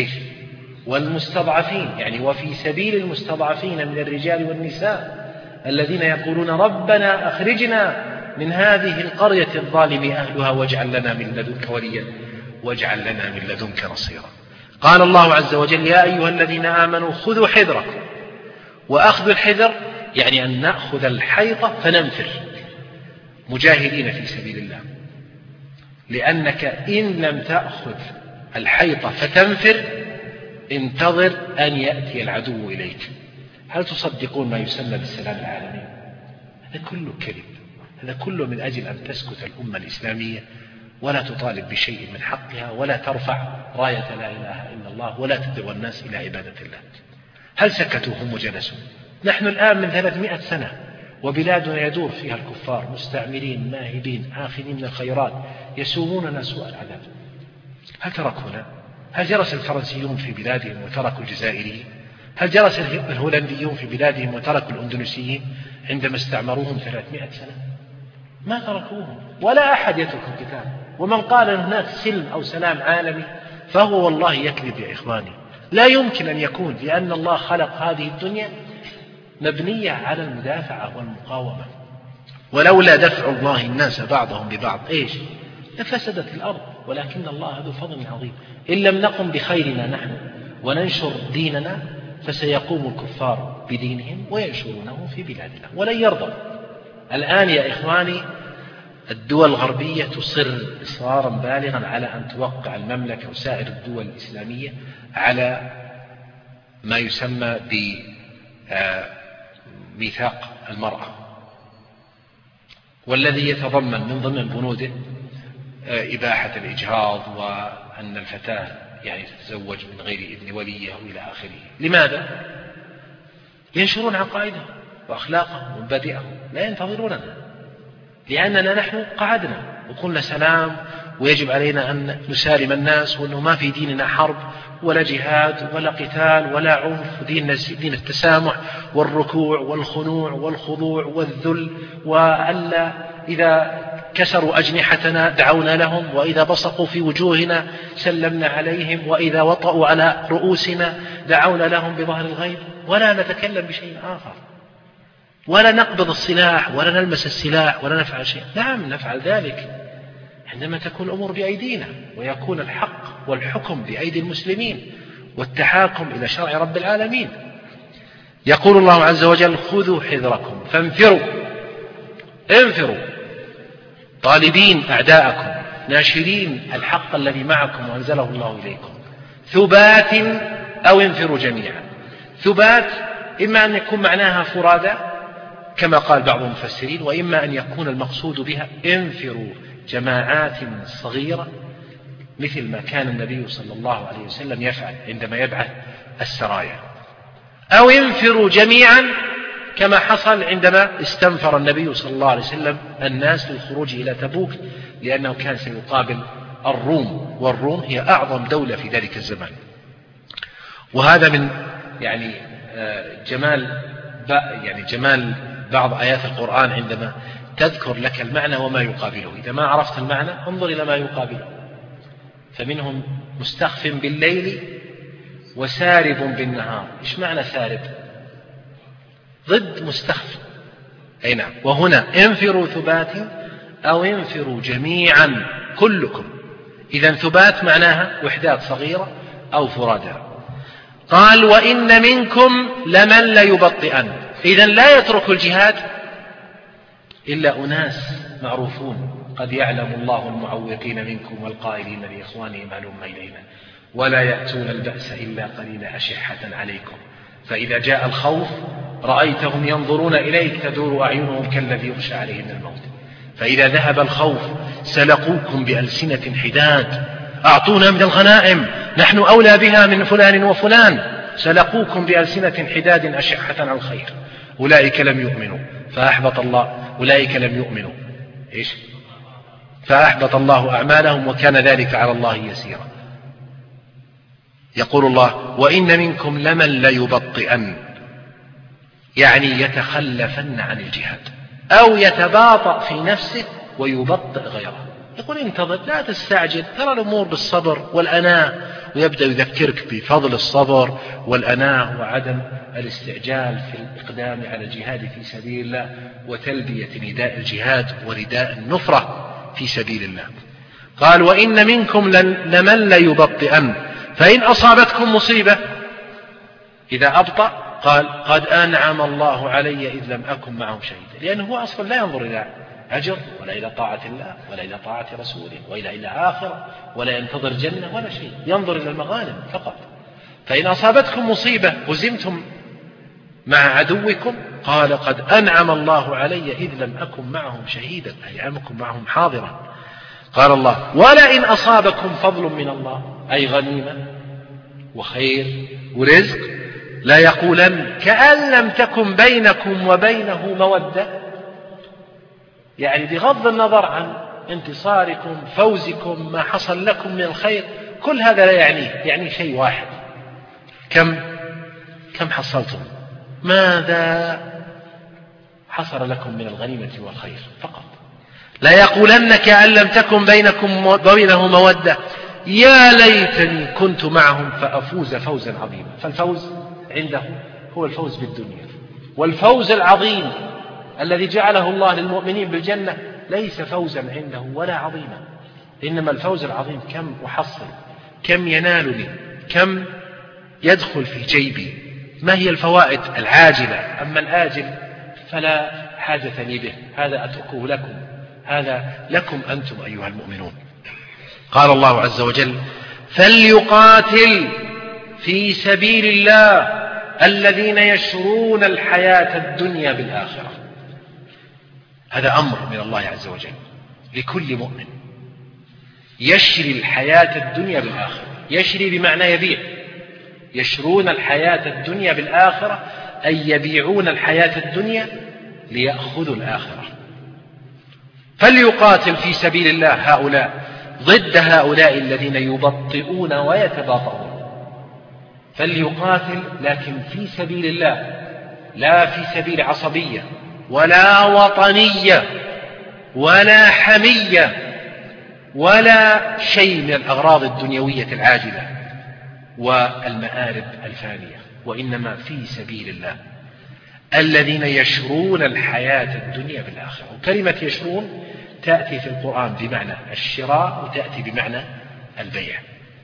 والمستضعفين، يعني وفي سبيل المستضعفين من الرجال والنساء الذين يقولون ربنا أخرجنا من هذه القرية الظالم أهلها واجعل لنا من لدنك وليا واجعل لنا من لدنك نصيرا. قال الله عز وجل: يا أيها الذين آمنوا خذوا حذركم. وأخذ الحذر يعني أن نأخذ الحيطة فننفر مجاهدين في سبيل الله، لأنك إن لم تأخذ الحيطة فتنفر انتظر أن يأتي العدو إليك. هل تصدقون ما يسمى بالسلام العالمي؟ هذا كله كذب، هذا كله من أجل أن تسكت الأمة الإسلامية ولا تطالب بشيء من حقها، ولا ترفع راية لا إله إلا الله، ولا تدعو الناس إلى عبادة الله. هل سكتوا هم وجلسوا؟ نحن الآن من 300 سنة وبلادنا يدور فيها الكفار مستعمرين ماهبين آخذين من الخيرات يسوموننا سوء العذاب. هل تركونا؟ هل جلس الفرنسيون في بلادهم وتركوا الجزائريين؟ هل جلس الهولنديون في بلادهم وتركوا الأندونيسيين عندما استعمروهم 300 سنة؟ ما تركوهم، ولا أحد يترك الكتاب. ومن قال أن هناك سلم أو سلام عالمي فهو والله يكذب يا إخواني. لا يمكن أن يكون، لأن الله خلق هذه الدنيا مبنية على المدافعة والمقاومة. ولولا دفع الله الناس بعضهم ببعض لفسدت الأرض، ولكن الله ذو فضل عظيم. إن لم نقم بخيرنا نحن وننشر ديننا فسيقوم الكفار بدينهم وينشرونه في بلادنا ولن يرضى. الآن يا إخواني الدول الغربية تصر إصرارا بالغا على أن توقع المملكة وسائر الدول الإسلامية على ما يسمى بميثاق المرأة، والذي يتضمن من ضمن بنوده إباحة الإجهاض، وأن الفتاة تتزوج من غير إذن وليه إلى آخره. لماذا؟ ينشرون عقائدهم وأخلاقهم ومبادئهم، لا ينتظروننا، لأننا نحن قعدنا وقلنا سلام ويجب علينا أن نسالم الناس، وأنه ما في ديننا حرب ولا جهاد ولا قتال ولا عنف، دين التسامح والركوع والخنوع والخضوع والذل، وألا إذا كسروا أجنحتنا دعونا لهم، وإذا بصقوا في وجوهنا سلمنا عليهم، وإذا وطأوا على رؤوسنا دعونا لهم بظهر الغيب، ولا نتكلم بشيء آخر، ولا نقبض السلاح ولا نلمس السلاح ولا نفعل شيء. نعم نفعل ذلك عندما تكون الأمور بأيدينا، ويكون الحق والحكم بأيدي المسلمين والتحاكم إلى شرع رب العالمين. يقول الله عز وجل: خذوا حذركم فانفروا، انفروا طالبين أعداءكم ناشرين الحق الذي معكم وأنزله الله إليكم، ثبات أو انفروا جميعا. ثبات إما أن يكون معناها فرادى كما قال بعض المفسرين، وإما أن يكون المقصود بها انفروا جماعات صغيرة مثل ما كان النبي صلى الله عليه وسلم يفعل عندما يبعث السرايا، أو انفروا جميعا كما حصل عندما استنفر النبي صلى الله عليه وسلم الناس للخروج إلى تبوك، لأنه كان سيقابل الروم، والروم هي أعظم دولة في ذلك الزمان. وهذا من جمال بعض آيات القرآن عندما تذكر لك المعنى وما يقابله. إذا ما عرفت المعنى انظر إلى ما يقابله. فمنهم مستخف بالليل وسارب بالنهار. إيش معنى سارب؟ ضد مستخف. أي نعم. وهنا انفروا ثبات أو انفروا جميعا كلكم. إذا ثبات معناها وحدات صغيرة أو فرادى. قال: وإن منكم لمن ليبطئن. إذا لا يترك الجهاد إلا أناس معروفون، قد يعلم الله المعوقين منكم والقائلين لإخوانهم هلم إلينا، ولا يأتون البأس إلا قليلا أشحة عليكم، فإذا جاء الخوف رأيتهم ينظرون إليك تدور أعينهم كالذي يغشى عليه من الموت، فإذا ذهب الخوف سلقوكم بألسنة حداد، أعطونا من الغنائم نحن أولى بها من فلان وفلان، سلقوكم بألسنة حداد أشحة على الخير، أولئك لم يؤمنوا فأحبط الله أولئك لم يؤمنوا فأحبط الله أعمالهم وكان ذلك على الله يسيرا. يقول الله: وإن منكم لمن ليبطئن، يعني يتخلفن عن الجهاد أو يتباطأ في نفسه ويبطئ غيره. يقول: انتظر، لا تستعجل، ترى الأمور بالصبر والأناة، ويبدأ يذكرك بفضل الصبر والأناة وعدم الاستعجال في الإقدام على الجهاد في سبيل الله وتلبية نداء الجهاد ورداء النفرة في سبيل الله. قال: وإن منكم لمن ليبطئن فإن أصابتكم مصيبة، إذا أبطأ قال: قد أنعم الله علي إذ لم أكن معهم شهيدا، لأنه هو أصلا لا ينظر إلى أجر ولا إلى طاعة الله ولا إلى طاعة رسوله ولا إلى آخرة ولا ينتظر جنة ولا شيء، ينظر إلى المغانم فقط. فإن أصابتكم مصيبة هزمتم مع عدوكم قال: قد أنعم الله علي إذ لم أكن معهم شهيدا، أي أكن معهم حاضرا. قال الله ولئن أصابكم فضل من الله أي غنيمة وخير ورزق لا يقولن كأن لم تكن بينكم وبينه مودة، يعني بغض النظر عن انتصاركم فوزكم ما حصل لكم من الخير، كل هذا لا يعني شيء واحد، كم حصلتم، ماذا حصل لكم من الغنيمة والخير فقط. لا يقولن كأن لم تكن بينكم وبينه مودة يا ليتني كنت معهم فأفوز فوزا عظيما. فالفوز عنده هو الفوز بالدنيا، والفوز العظيم الذي جعله الله للمؤمنين بالجنة ليس فوزا عنده ولا عظيما، إنما الفوز العظيم كم أحصل، كم ينالني، كم يدخل في جيبي، ما هي الفوائد العاجلة، أما الآجل فلا حاجة لي به، هذا أتركه لكم، هذا لكم أنتم أيها المؤمنون. قال الله عز وجل فليقاتل في سبيل الله الذين يشرون الحياة الدنيا بالآخرة. هذا أمر من الله عز وجل لكل مؤمن، يشري الحياة الدنيا بالآخرة. يشري بمعنى يبيع، يشرون الحياة الدنيا بالآخرة أي يبيعون الحياة الدنيا ليأخذوا الآخرة. فليقاتل في سبيل الله هؤلاء ضد هؤلاء الذين يبطئون ويتباطؤون. فليقاتل لكن في سبيل الله، لا في سبيل عصبية ولا وطنية ولا حمية ولا شيء من الأغراض الدنيوية العاجلة والمآرب الفانية، وإنما في سبيل الله الذين يشرون الحياة الدنيا بالآخرة. وكلمة يشرون تأتي في القرآن بمعنى الشراء وتأتي بمعنى البيع.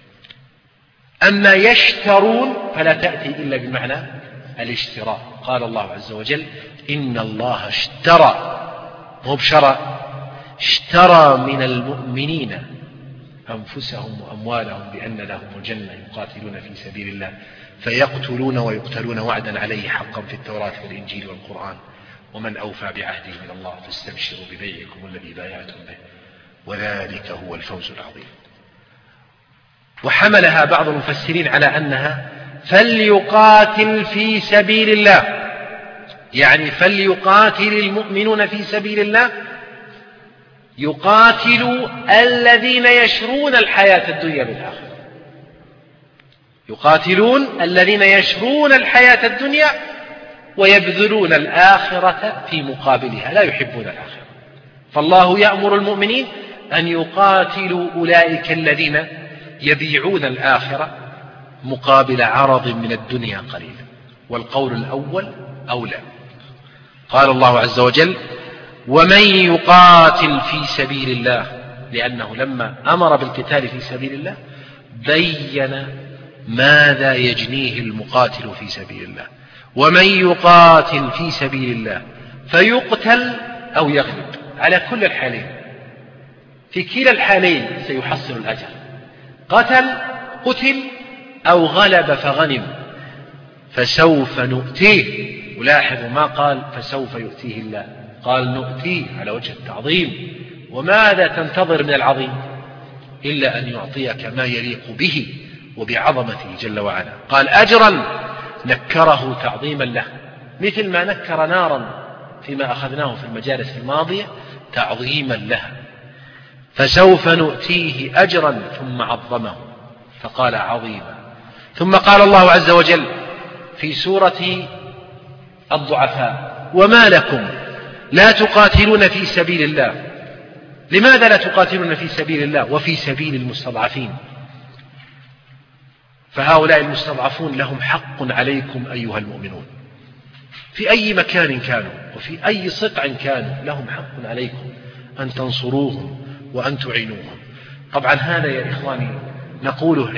أما يشترون فلا تأتي إلا بمعنى الاشتراء. قال الله عز وجل إن الله اشترى، مو بشرى، اشترى من المؤمنين أنفسهم وأموالهم بأن لهم الجنة يقاتلون في سبيل الله فيقتلون ويقتلون وعدا عليه حقا في التوراة والإنجيل والقرآن ومن أوفى بعهده من الله فاستبشروا ببيعكم الذي بايعتم به وذلك هو الفوز العظيم. وحملها بعض المفسرين على أنها فليقاتل في سبيل الله، يعني فليقاتل المؤمنون في سبيل الله، يقاتلوا الذين يشرون الحياة الدنيا بالآخرة. يقاتلون الذين يشرون الحياة الدنيا ويبذلون الآخرة في مقابلها، لا يحبون الآخرة. فالله يأمر المؤمنين أن يقاتلوا أولئك الذين يبيعون الآخرة مقابل عرض من الدنيا قليل، والقول الأول أولى. قال الله عز وجل ومن يقاتل في سبيل الله، لأنه لما أمر بالقتال في سبيل الله بين ماذا يجنيه المقاتل في سبيل الله. ومن يقاتل في سبيل الله فيقتل أو يغلب، على كل الحالين، في كلا الحالين سيحصل الأجر، قتل أو غلب فغنم فسوف نؤتيه. ولاحظوا ما قال فسوف يؤتيه الله، قال نؤتيه على وجه التعظيم. وماذا تنتظر من العظيم إلا أن يعطيك ما يليق به وبعظمته جل وعلا. قال أجرا نكره تعظيما له، مثل ما نكر نارا فيما أخذناه في المجالس الماضية تعظيما لها. فسوف نؤتيه أجرا ثم عظمه فقال عظيما. ثم قال الله عز وجل في سورة الضعفاء وما لكم لا تقاتلون في سبيل الله. لماذا لا تقاتلون في سبيل الله وفي سبيل المستضعفين؟ فهؤلاء المستضعفون لهم حق عليكم أيها المؤمنون، في أي مكان كانوا وفي أي صقع كانوا لهم حق عليكم أن تنصروهم وأن تعينوهم. طبعا هذا يا إخواني نقوله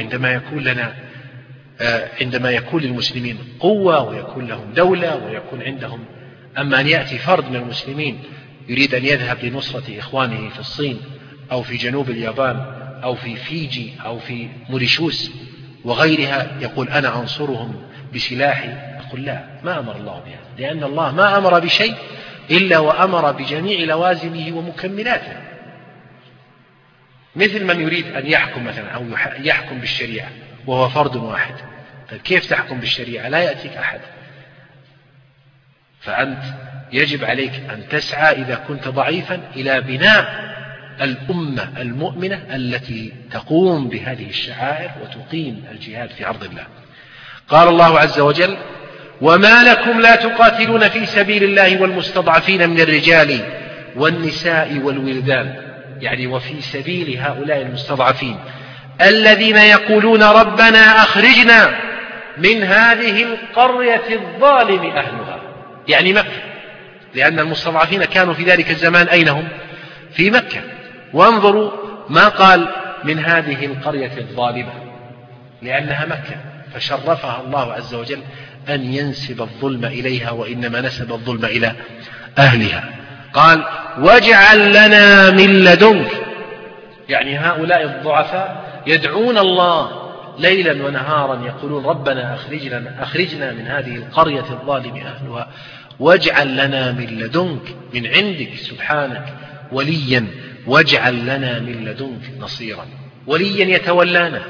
عندما يكون للمسلمين قوة ويكون لهم دولة ويكون عندهم. أما أن يأتي فرد من المسلمين يريد أن يذهب لنصرة إخوانه في الصين أو في جنوب اليابان أو في فيجي أو في موريشيوس وغيرها يقول أنا أنصرهم بسلاحي، أقول لا، ما أمر الله بها، لأن الله ما أمر بشيء إلا وأمر بجميع لوازمه ومكملاته. مثل من يريد أن يحكم مثلا أو يحكم بالشريعة وهو فرد واحد. كيف تحكم بالشريعة؟ لا يأتيك أحد. فأنت يجب عليك أن تسعى إذا كنت ضعيفا إلى بناء الأمة المؤمنة التي تقوم بهذه الشعائر وتقيم الجهاد في أرض الله. قال الله عز وجل: وما لكم لا تقاتلون في سبيل الله والمستضعفين من الرجال والنساء والولدان، يعني وفي سبيل هؤلاء المستضعفين الذين يقولون ربنا أخرجنا من هذه القرية الظالم أهلها، يعني مكة، لأن المستضعفين كانوا في ذلك الزمان أين هم؟ في مكة. وانظروا ما قال من هذه القرية الظالمة، لأنها مكة، فشرفها الله عز وجل أن ينسب الظلم إليها، وإنما نسب الظلم إلى أهلها. قال: واجعل لنا من لدنك، يعني هؤلاء الضعفاء يدعون الله ليلا ونهارا يقولون ربنا أخرجنا من هذه القرية الظالم أهلها، واجعل لنا من لدنك، من عندك سبحانك، وليا، واجعل لنا من لدنك نصيرا، وليا يتولانا،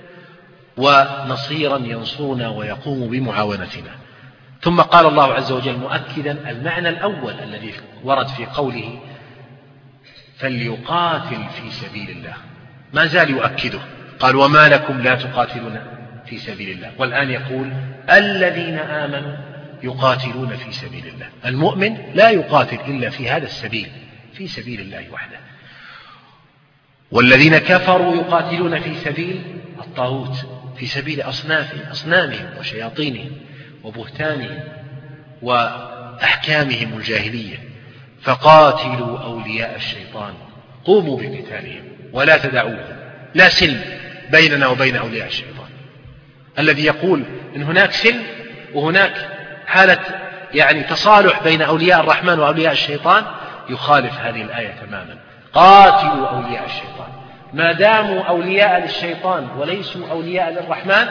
ونصيرا ينصرنا ويقوم بمعاونتنا. ثم قال الله عز وجل مؤكدا المعنى الأول الذي ورد في قوله فليقاتل في سبيل الله، ما زال يؤكده، قال: وما لكم لا تقاتلون في سبيل الله. والآن يقول: الذين آمنوا يقاتلون في سبيل الله. المؤمن لا يقاتل إلا في هذا السبيل، في سبيل الله وحده. والذين كفروا يقاتلون في سبيل الطاغوت، في سبيل أصنامهم وشياطينهم وبهتانهم وأحكامهم الجاهلية. فقاتلوا أولياء الشيطان، قوموا بقتالهم ولا تدعوهم، لا سلم بيننا وبين أولياء الشيطان. الذي يقول إن هناك سلم وهناك حالة يعني تصالح بين أولياء الرحمن وأولياء الشيطان يخالف هذه الآية تماما. قاتلوا أولياء الشيطان، ما داموا أولياء للشيطان وليسوا أولياء للرحمن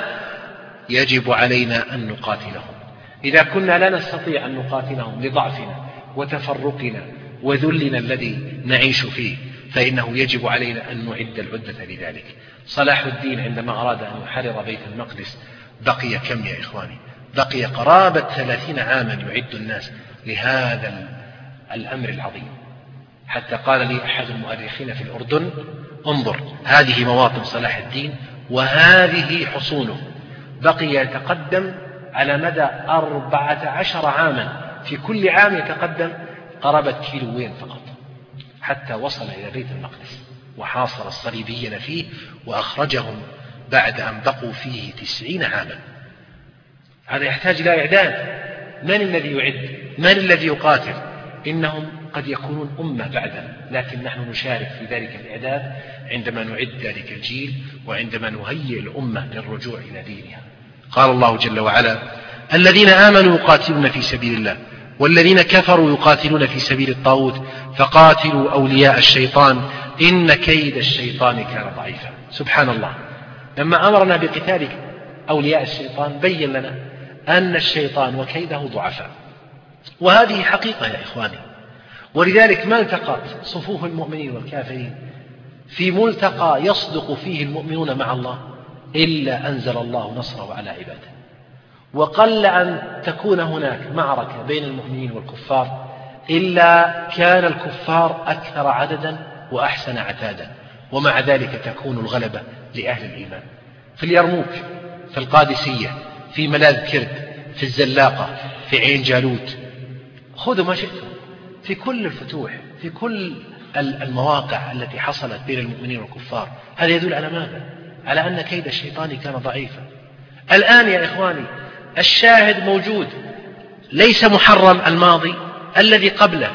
يجب علينا أن نقاتلهم. إذا كنا لا نستطيع أن نقاتلهم لضعفنا وتفرقنا وذلنا الذي نعيش فيه، فإنه يجب علينا أن نعد العدة لذلك. صلاح الدين عندما أراد أن يحرر بيت المقدس بقي كم يا إخواني؟ بقي قرابة 30 عاما يعد الناس لهذا الأمر العظيم، حتى قال لي أحد المؤرخين في الأردن: انظر، هذه مواطن صلاح الدين وهذه حصونه. بقي يتقدم على مدى 14 عاما، في كل عام يتقدم قرابة كيلوين فقط، حتى وصل إلى بيت المقدس وحاصر الصليبيين فيه وأخرجهم بعد أن بقوا فيه 90 عاما. هذا يحتاج إلى إعداد. من الذي يعد؟ من الذي يقاتل؟ إنهم قد يكونون أمة بعدنا، لكن نحن نشارك في ذلك الإعداد عندما نعد ذلك الجيل وعندما نهيئ الأمة للرجوع إلى دينها. قال الله جل وعلا: الذين آمنوا يقاتلون في سبيل الله والذين كفروا يقاتلون في سبيل الطاغوت فقاتلوا أولياء الشيطان إن كيد الشيطان كان ضعيفا. سبحان الله، لما أمرنا بقتال أولياء الشيطان بين لنا أن الشيطان وكيده ضعفاء، وهذه حقيقة يا إخواني. ولذلك ما التقت صفوف المؤمنين والكافرين في ملتقى يصدق فيه المؤمنون مع الله إلا أنزل الله نصره على عباده. وقل أن تكون هناك معركة بين المؤمنين والكفار إلا كان الكفار أكثر عددا وأحسن عتادا، ومع ذلك تكون الغلبة لأهل الإيمان. في اليرموك، في القادسية، في ملاذ كرد، في الزلاقة، في عين جالوت، خذوا ما شئتم، في كل الفتوح، في كل المواقع التي حصلت بين المؤمنين والكفار. هذا يدل على ماذا؟ على أن كيد الشيطان كان ضعيفا. الآن يا إخواني الشاهد موجود، ليس محرم الماضي الذي قبله.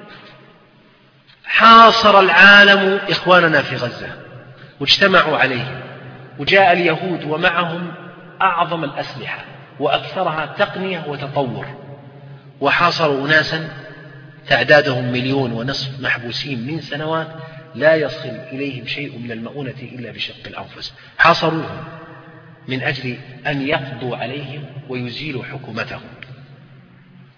حاصر العالم إخواننا في غزة واجتمعوا عليه، وجاء اليهود ومعهم أعظم الأسلحة وأكثرها تقنية وتطور، وحاصروا أناسا تعدادهم 1.5 مليون محبوسين من سنوات لا يصل إليهم شيء من المؤونة إلا بشق الأنفس. حاصروهم من أجل أن يقضوا عليهم ويزيلوا حكومتهم،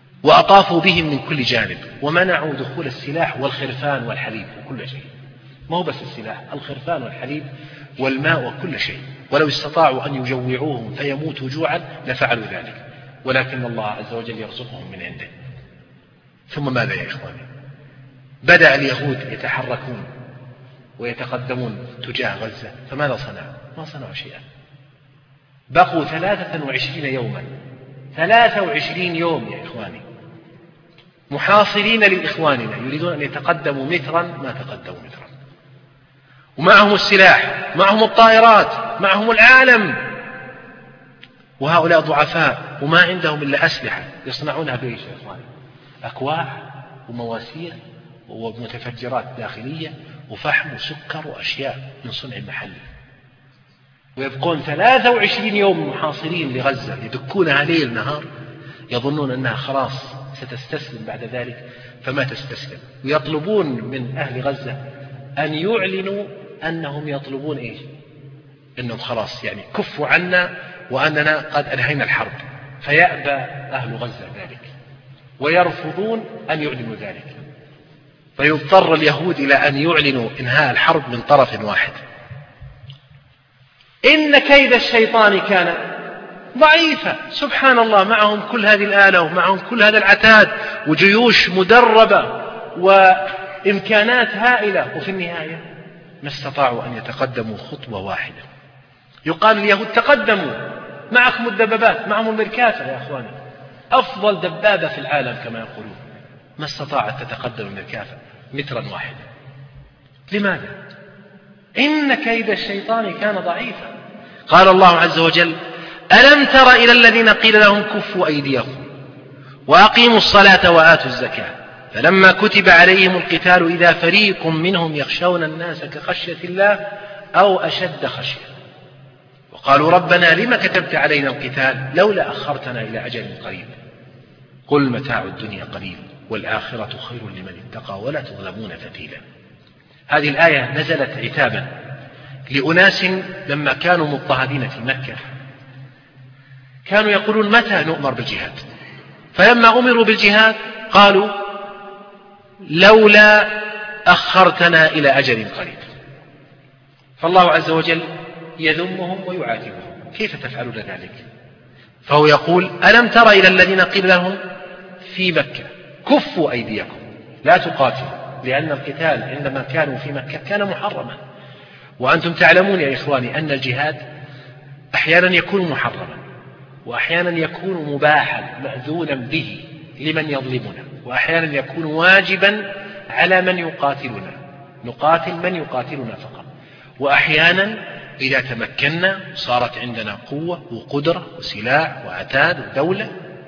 وأطافوا بهم من كل جانب، ومنعوا دخول السلاح والخرفان والحليب وكل شيء. ما هو بس السلاح، الخرفان والحليب والماء وكل شيء. ولو استطاعوا أن يجوعوهم فيموتوا جوعا لفعلوا ذلك، ولكن الله عز وجل يرزقهم من عنده. ثم ماذا يا إخواني؟ بدأ اليهود يتحركون ويتقدمون تجاه غزة، فماذا صنعوا؟ ما صنعوا شيئا. بقوا 23 يوما، 23 يوم يا إخواني، محاصرين لإخواننا يريدون أن يتقدموا مترا ما تقدموا مترا، ومعهم السلاح، معهم الطائرات، معهم العالم، وهؤلاء ضعفاء وما عندهم إلا أسلحة يصنعونها بإيش يا إخواني؟ أكواح ومواسير ومتفجرات داخلية وفحم وسكر وأشياء من صنع محلي، ويبقون 23 يوم محاصرين لغزة يدكونها ليل نهار، يظنون أنها خلاص ستستسلم بعد ذلك، فما تستسلم. ويطلبون من أهل غزة أن يعلنوا أنهم يطلبون إيش؟ أنهم خلاص يعني كفوا عنا وأننا قد أنهينا الحرب، فيأبى أهل غزة ذلك ويرفضون أن يعلنوا ذلك، فيضطر اليهود إلى أن يعلنوا إنهاء الحرب من طرف واحد. إن كيد الشيطان كان ضعيفة. سبحان الله، معهم كل هذه الآلة ومعهم كل هذا العتاد وجيوش مدربة وإمكانات هائلة، وفي النهاية ما استطاعوا أن يتقدموا خطوة واحدة. يقال اليهود تقدموا، معكم الدبابات، معهم المركافة يا أخواني، أفضل دبابة في العالم كما يقولون، ما استطاعت تتقدم المركافة مترا واحدا. لماذا؟ إن كيد الشيطان كان ضعيفا. قال الله عز وجل: ألم تر إلى الذين قيل لهم كفوا أيديكم وأقيموا الصلاة وآتوا الزكاة فلما كتب عليهم القتال إذا فريق منهم يخشون الناس كخشية الله أو أشد خشية وقالوا ربنا لما كتبت علينا القتال لولا أخرتنا إلى أجل قريب قل متاع الدنيا قليل والآخرة خير لمن اتقى ولا تظلمون فتيلا. هذه الآية نزلت عتابا لأناس لما كانوا مضطهدين في مكة، كانوا يقولون متى نؤمر بالجهاد؟ فلما أمروا بالجهاد قالوا لولا أخرتنا إلى أجل قريب. فالله عز وجل يذمهم ويعاتبهم: كيف تفعلون ذلك؟ فهو يقول: ألم تر إلى الذين قيل لهم في مكة كفوا أيديكم لا تقاتلوا، لأن القتال عندما كانوا في مكة كان محرما، وأنتم تعلمون يا إخواني أن الجهاد أحيانا يكون محرما وأحيانا يكون مباحا مأذونا به لمن يظلمنا، وأحيانا يكون واجبا على من يقاتلنا، نقاتل من يقاتلنا فقط، وأحيانا إذا تمكنا صارت عندنا قوة وقدرة وسلاح وعتاد ودولة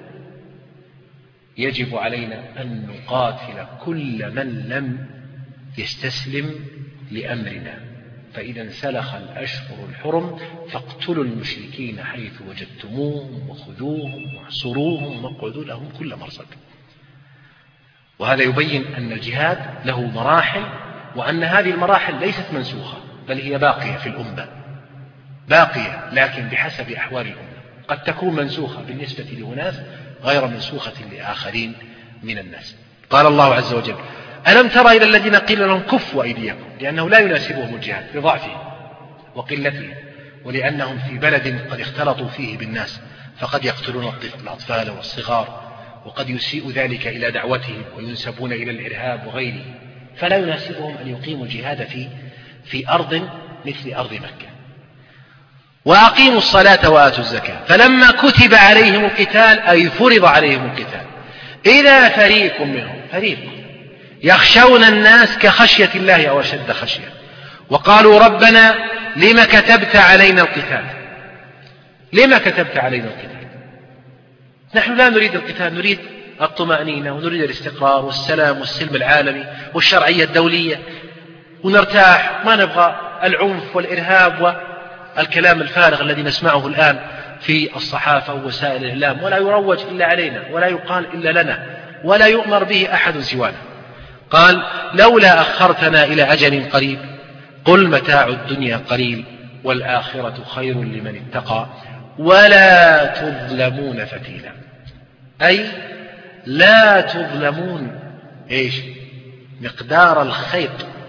يجب علينا أن نقاتل كل من لم يستسلم لأمرنا. فإذا انسلخ الأشهر الحرم فاقتلوا المشركين حيث وجدتموهم وخذوهم واحصروهم واقعدوا لهم كل مرصد. وهذا يبين أن الجهاد له مراحل، وأن هذه المراحل ليست منسوخة بل هي باقية في الأمة، باقية لكن بحسب أحوال الأمة، قد تكون منسوخة بالنسبة لأناس غير منسوخة لآخرين من الناس. قال الله عز وجل: ألم تر إلى الذين قيل لهم كفوا أيديكم، لأنه لا يناسبهم الجهاد لضعفهم وقلتهم، ولأنهم في بلد قد اختلطوا فيه بالناس، فقد يقتلون الأطفال والصغار، وقد يسيء ذلك إلى دعوتهم وينسبون إلى الإرهاب وغيره، فلا يناسبهم أن يقيموا الجهاد في أرض مثل أرض مكة. وأقيموا الصلاة وآتوا الزكاة فلما كتب عليهم القتال أي فرض عليهم القتال إذا فريق منهم، فريق يخشون الناس كخشية الله أو أشد خشية وقالوا ربنا لما كتبت علينا القتال، لما كتبت علينا القتال؟ نحن لا نريد القتال، نريد الطمأنينة ونريد الاستقرار والسلام والسلم العالمي والشرعية الدولية، ونرتاح، ما نبغى العنف والإرهاب والكلام الفارغ الذي نسمعه الآن في الصحافة ووسائل الإعلام، ولا يروج إلا علينا ولا يقال إلا لنا ولا يؤمر به أحد سوانا. قال لولا أخرتنا إلى أجل قريب قل متاع الدنيا قليل والآخرة خير لمن اتقى ولا تظلمون فتيلا، أي لا تظلمون إيش؟ مقدار الخيط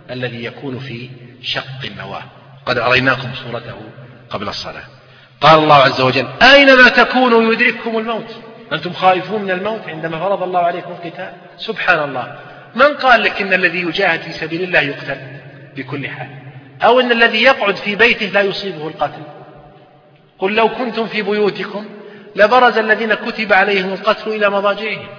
الذي يكون في شق النواة، قد أريناكم صورته قبل الصلاة. قال الله عز وجل: أينما تكونوا يدرككم الموت. أنتم خائفون من الموت عندما فرض الله عليكم القتال. سبحان الله، من قال لك إن الذي يجاهد في سبيل الله يقتل بكل حال، أو إن الذي يقعد في بيته لا يصيبه القتل؟ قل لو كنتم في بيوتكم لبرز الذين كتب عليهم القتل إلى مضاجعهم.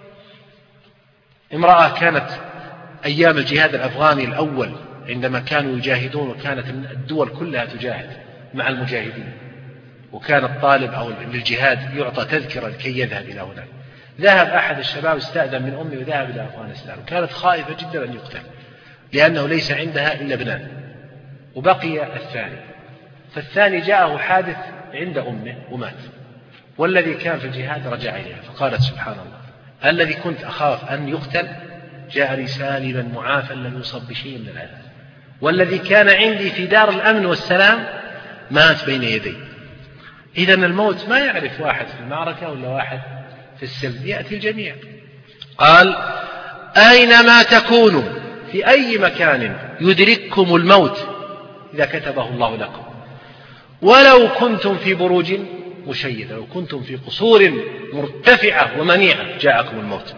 امرأة كانت أيام الجهاد الأفغاني الأول عندما كانوا يجاهدون، وكانت الدول كلها تجاهد مع المجاهدين، وكان الطالب أو للجهاد يعطى تذكرة لكي يذهب إلى هناك. ذهب أحد الشباب استأذن من أمه وذهب إلى أفغانستان، وكانت خائفة جدا أن يقتل لأنه ليس عندها إلا ابنان، وبقي الثاني. فالثاني جاءه حادث عند أمه ومات، والذي كان في الجهاد رجع إليها فقالت: سبحان الله، الذي كنت أخاف أن يقتل جاءني سالما معافى لم يصب بشيء من الأذى، والذي كان عندي في دار الأمن والسلام مات بين يدي. إذن الموت ما يعرف واحد في المعركة ولا واحد في السلم، يأتي الجميع. قال: أينما تكونوا في أي مكان يدرككم الموت إذا كتبه الله لكم، ولو كنتم في بروج مشيدة، لو كنتم في قصور مرتفعة ومنيعة جاءكم الموت.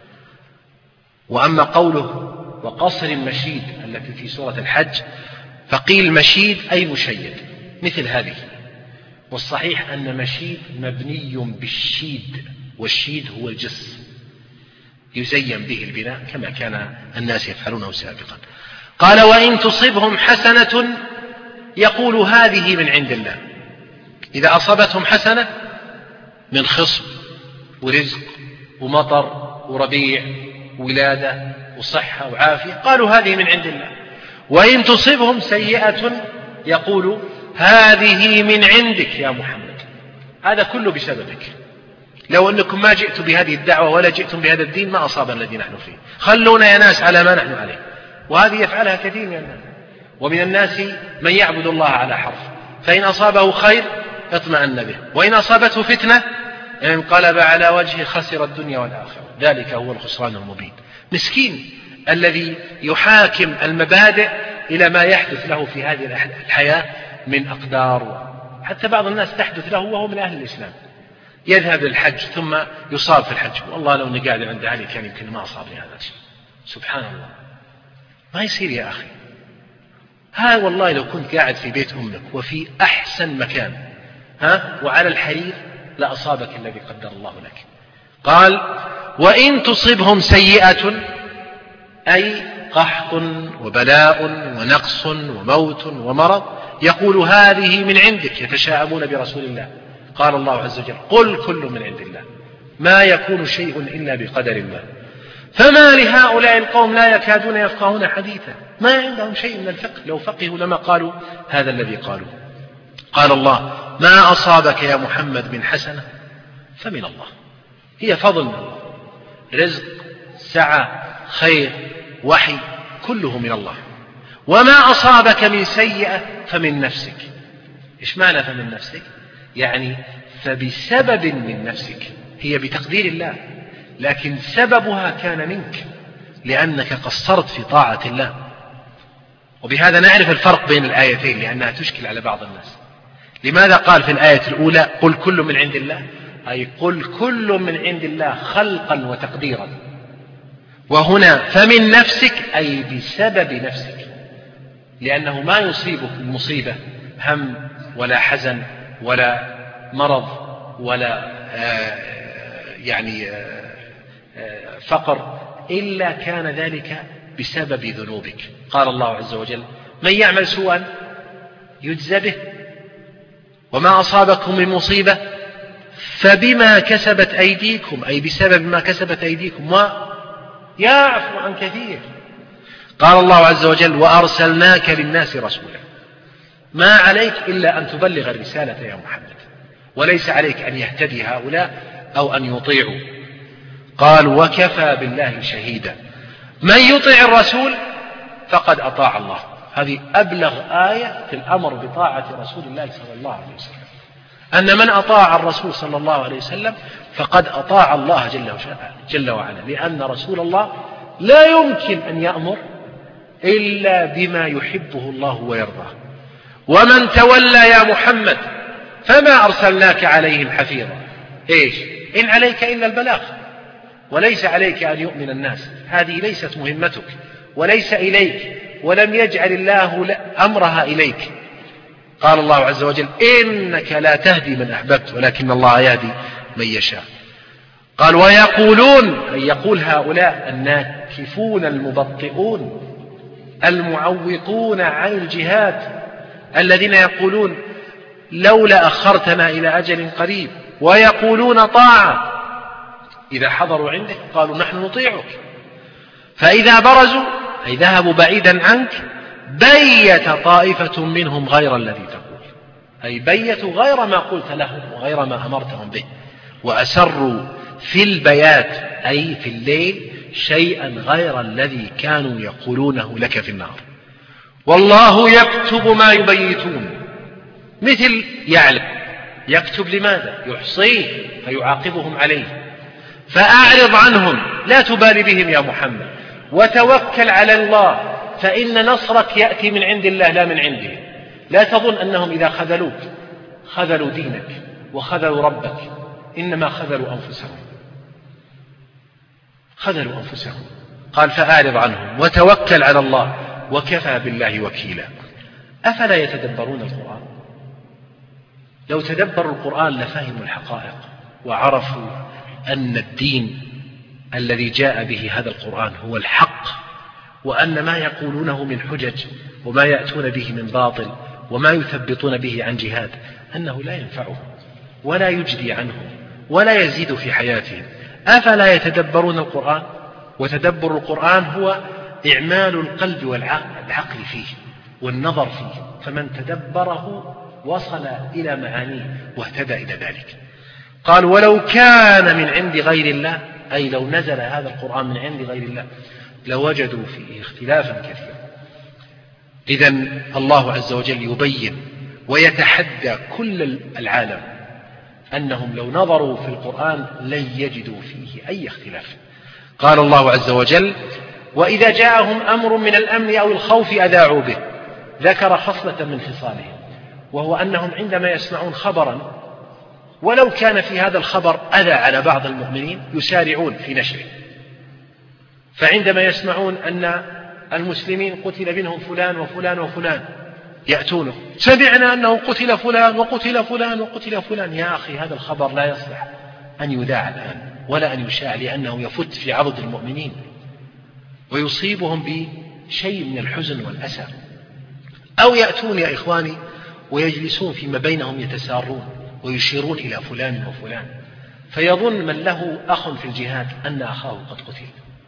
وأما قوله وقصر مشيد التي في سورة الحج فقيل مشيد أي مشيد مثل هذه، والصحيح أن مشيد مبني بالشيد، والشيد هو الجص يزين به البناء كما كان الناس يفعلونه سابقا. قال: وإن تصبهم حسنة يقول هذه من عند الله. إذا أصابتهم حسنة من خصب ورزق ومطر وربيع ولادة وصحة وعافية قالوا هذه من عند الله. وإن تصبهم سيئة يقول هذه من عندك يا محمد. هذا كله بسببك. لو أنكم ما جئتم بهذه الدعوة ولا جئتم بهذا الدين ما أصابنا الذي نحن فيه. خلونا يا ناس على ما نحن عليه. وهذه يفعلها كثير من الناس. ومن الناس من يعبد الله على حرف، فإن أصابه خير اطمأن به، وإن أصابته فتنة انقلب على وجهه خسر الدنيا والآخرة. ذلك هو الخسران المبين. مسكين الذي يحاكم المبادئ إلى ما يحدث له في هذه الحياة من أقدار. حتى بعض الناس تحدث له وهو من أهل الإسلام، يذهب للحج ثم يصاب في الحج. والله لو أني قاعد عند أهلي كان يمكن ما أصابني هذا الشيء. سبحان الله، ما يصير يا أخي. والله لو كنت قاعد في بيت أمك وفي أحسن مكان وعلى الحرير لأصابك الذي قدر الله لك. قال: وإن تصبهم سيئة أي قحط وبلاء ونقص وموت ومرض يقول هذه من عندك، يتشاءمون برسول الله. قال الله عز وجل: قل كل من عند الله ما يكون شيء إلا بقدر الله. فما لهؤلاء القوم لا يكادون يفقهون حديثا. ما عندهم شيء من الفقه، لو فقهوا لما قالوا هذا الذي قالوا. قال الله: ما أصابك يا محمد من حسنة فمن الله، هي فضل من الله، رزق سعة خير وحي كله من الله. وما أصابك من سيئة فمن نفسك. إيش معنى فمن نفسك؟ يعني فبسبب من نفسك، هي بتقدير الله، لكن سببها كان منك لأنك قصرت في طاعة الله. وبهذا نعرف الفرق بين الآيتين لأنها تشكل على بعض الناس. لماذا قال في الآية الأولى قل كل من عند الله؟ أي قل كل من عند الله خلقا وتقديرا. وهنا فمن نفسك أي بسبب نفسك، لأنه ما يصيبك المصيبة هم ولا حزن ولا مرض ولا فقر إلا كان ذلك بسبب ذنوبك. قال الله عز وجل: من يعمل سوءا يجزى به، وما أصابكم من مصيبة فبما كسبت أيديكم، أي بسبب ما كسبت أيديكم، ويعفو عن كثير. قال الله عز وجل: وأرسلناك للناس رسولا. ما عليك إلا أن تبلغ الرسالة يا محمد، وليس عليك أن يهتدي هؤلاء أو أن يطيعوا. قال: وكفى بالله شهيدا. من يطيع الرسول فقد أطاع الله. هذه أبلغ آية في الأمر بطاعة رسول الله صلى الله عليه وسلم، أن من أطاع الرسول صلى الله عليه وسلم فقد أطاع الله جل وعلا، لأن رسول الله لا يمكن أن يأمر إلا بما يحبه الله ويرضاه. ومن تولى يا محمد فما أرسلناك عليهم حفيظا. إيش؟ إن عليك إلا البلاغ، وليس عليك أن يؤمن الناس، هذه ليست مهمتك وليس إليك، ولم يجعل الله أمرها إليك. قال الله عز وجل: إنك لا تهدي من أحببت ولكن الله يهدي من يشاء. قال: ويقولون، أي يقول هؤلاء الناكفون المبطئون المعوقون عن الجهاد، الذين يقولون لولا أخرتنا إلى أجل قريب، ويقولون طاعة، إذا حضروا عندك قالوا نحن نطيعك، فإذا برزوا أي ذهبوا بعيدا عنك بيت طائفة منهم غير الذي تقول، أي بيتوا غير ما قلت لهم وغير ما أمرتهم به، وأسروا في البيات أي في الليل شيئا غير الذي كانوا يقولونه لك في النهار. والله يكتب ما يبيتون، مثل يعلم، يكتب لماذا؟ يحصيه فيعاقبهم عليه. فأعرض عنهم، لا تبالي بهم يا محمد، وتوكل على الله، فإن نصرك يأتي من عند الله لا من عنده. لا تظن أنهم إذا خذلوك خذلوا دينك وخذلوا ربك، إنما خذلوا أنفسهم. قال: فأعرض عنهم وتوكل على الله وكفى بالله وكيلا. أفلا يتدبرون القرآن؟ لو تدبروا القرآن لفهموا الحقائق وعرفوا أن الدين الذي جاء به هذا القرآن هو الحق، وأن ما يقولونه من حجج وما يأتون به من باطل وما يثبطون به عن جهاد أنه لا ينفعهم ولا يجدي عنهم ولا يزيد في حياتهم. أفلا يتدبرون القرآن؟ وتدبر القرآن هو إعمال القلب والعقل فيه والنظر فيه، فمن تدبره وصل إلى معانيه واهتدى إلى ذلك. قال: ولو كان من عند غير الله، أي لو نزل هذا القرآن من عند غير الله لوجدوا فيه اختلافا كثيرا. إذن الله عز وجل يبين ويتحدى كل العالم أنهم لو نظروا في القرآن لن يجدوا فيه أي اختلاف. قال الله عز وجل: وإذا جاءهم أمر من الأمن أو الخوف أذاعوا به. ذكر خصلة من خصالهم، وهو أنهم عندما يسمعون خبرا ولو كان في هذا الخبر أذى على بعض المؤمنين يسارعون في نشره. فعندما يسمعون أن المسلمين قتل منهم فلان وفلان وفلان يأتونه: سمعنا أنه قتل فلان وقتل فلان وقتل فلان. يا أخي، هذا الخبر لا يصلح أن يذاع الآن ولا أن يشاع، لأنه يفت في عضد المؤمنين ويصيبهم بشيء من الحزن والأسى. أو يأتون يا إخواني ويجلسون فيما بينهم يتسارون ويشيرون إلى فلان وفلان، فيظن من له أخ في الجهاد أن أخاه قد قتل.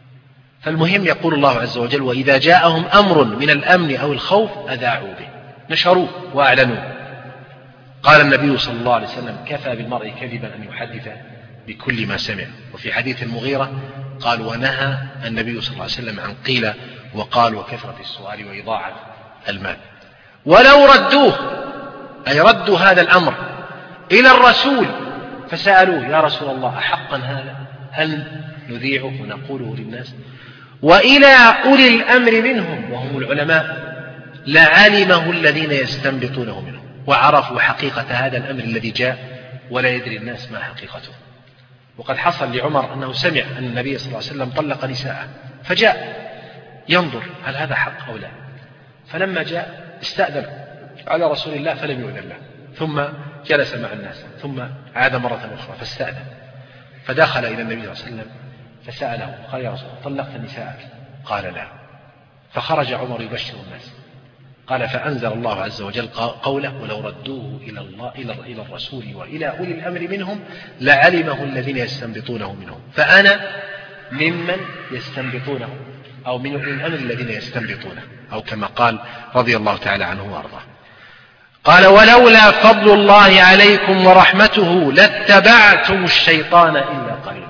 فالمهم يقول الله عز وجل: وإذا جاءهم أمر من الأمن أو الخوف أذاعوا به، نشروه وأعلنوه. قال النبي صلى الله عليه وسلم: كفى بالمرء كذبا أن يحدث بكل ما سمع. وفي حديث المغيرة قال: ونهى النبي صلى الله عليه وسلم عن قيل وقال وكثرة السؤال وإضاعة المال. ولو ردوه، أي ردوا هذا الأمر إلى الرسول فسألوه: يا رسول الله أحقا هذا؟ هل نذيعه ونقوله للناس؟ وإلى أولي الأمر منهم وهم العلماء لعلمه الذين يستنبطونه منهم، وعرفوا حقيقة هذا الأمر الذي جاء ولا يدري الناس ما حقيقته. وقد حصل لعمر أنه سمع أن النبي صلى الله عليه وسلم طلق نساءه، فجاء ينظر هل هذا حق أو لا. فلما جاء استأذن على رسول الله فلم يؤذن له، ثم جلس مع الناس، ثم عاد مرة أخرى فاستأذن، فدخل إلى النبي صلى الله عليه وسلم فسأله قال: يا رسول الله طلقت نساءك؟ قال: لا. فخرج عمر يبشر الناس. قال: فأنزل الله عز وجل قوله: ولو ردوه إلى الرسول وإلى أولي الأمر منهم لعلمه الذين يستنبطونه منهم. فأنا ممن يستنبطونه، أو من أولي الأمر الذين يستنبطونه، أو كما قال رضي الله تعالى عنه وأرضاه. قال: ولولا فضل الله عليكم ورحمته لاتبعتم الشيطان إلا قليلا.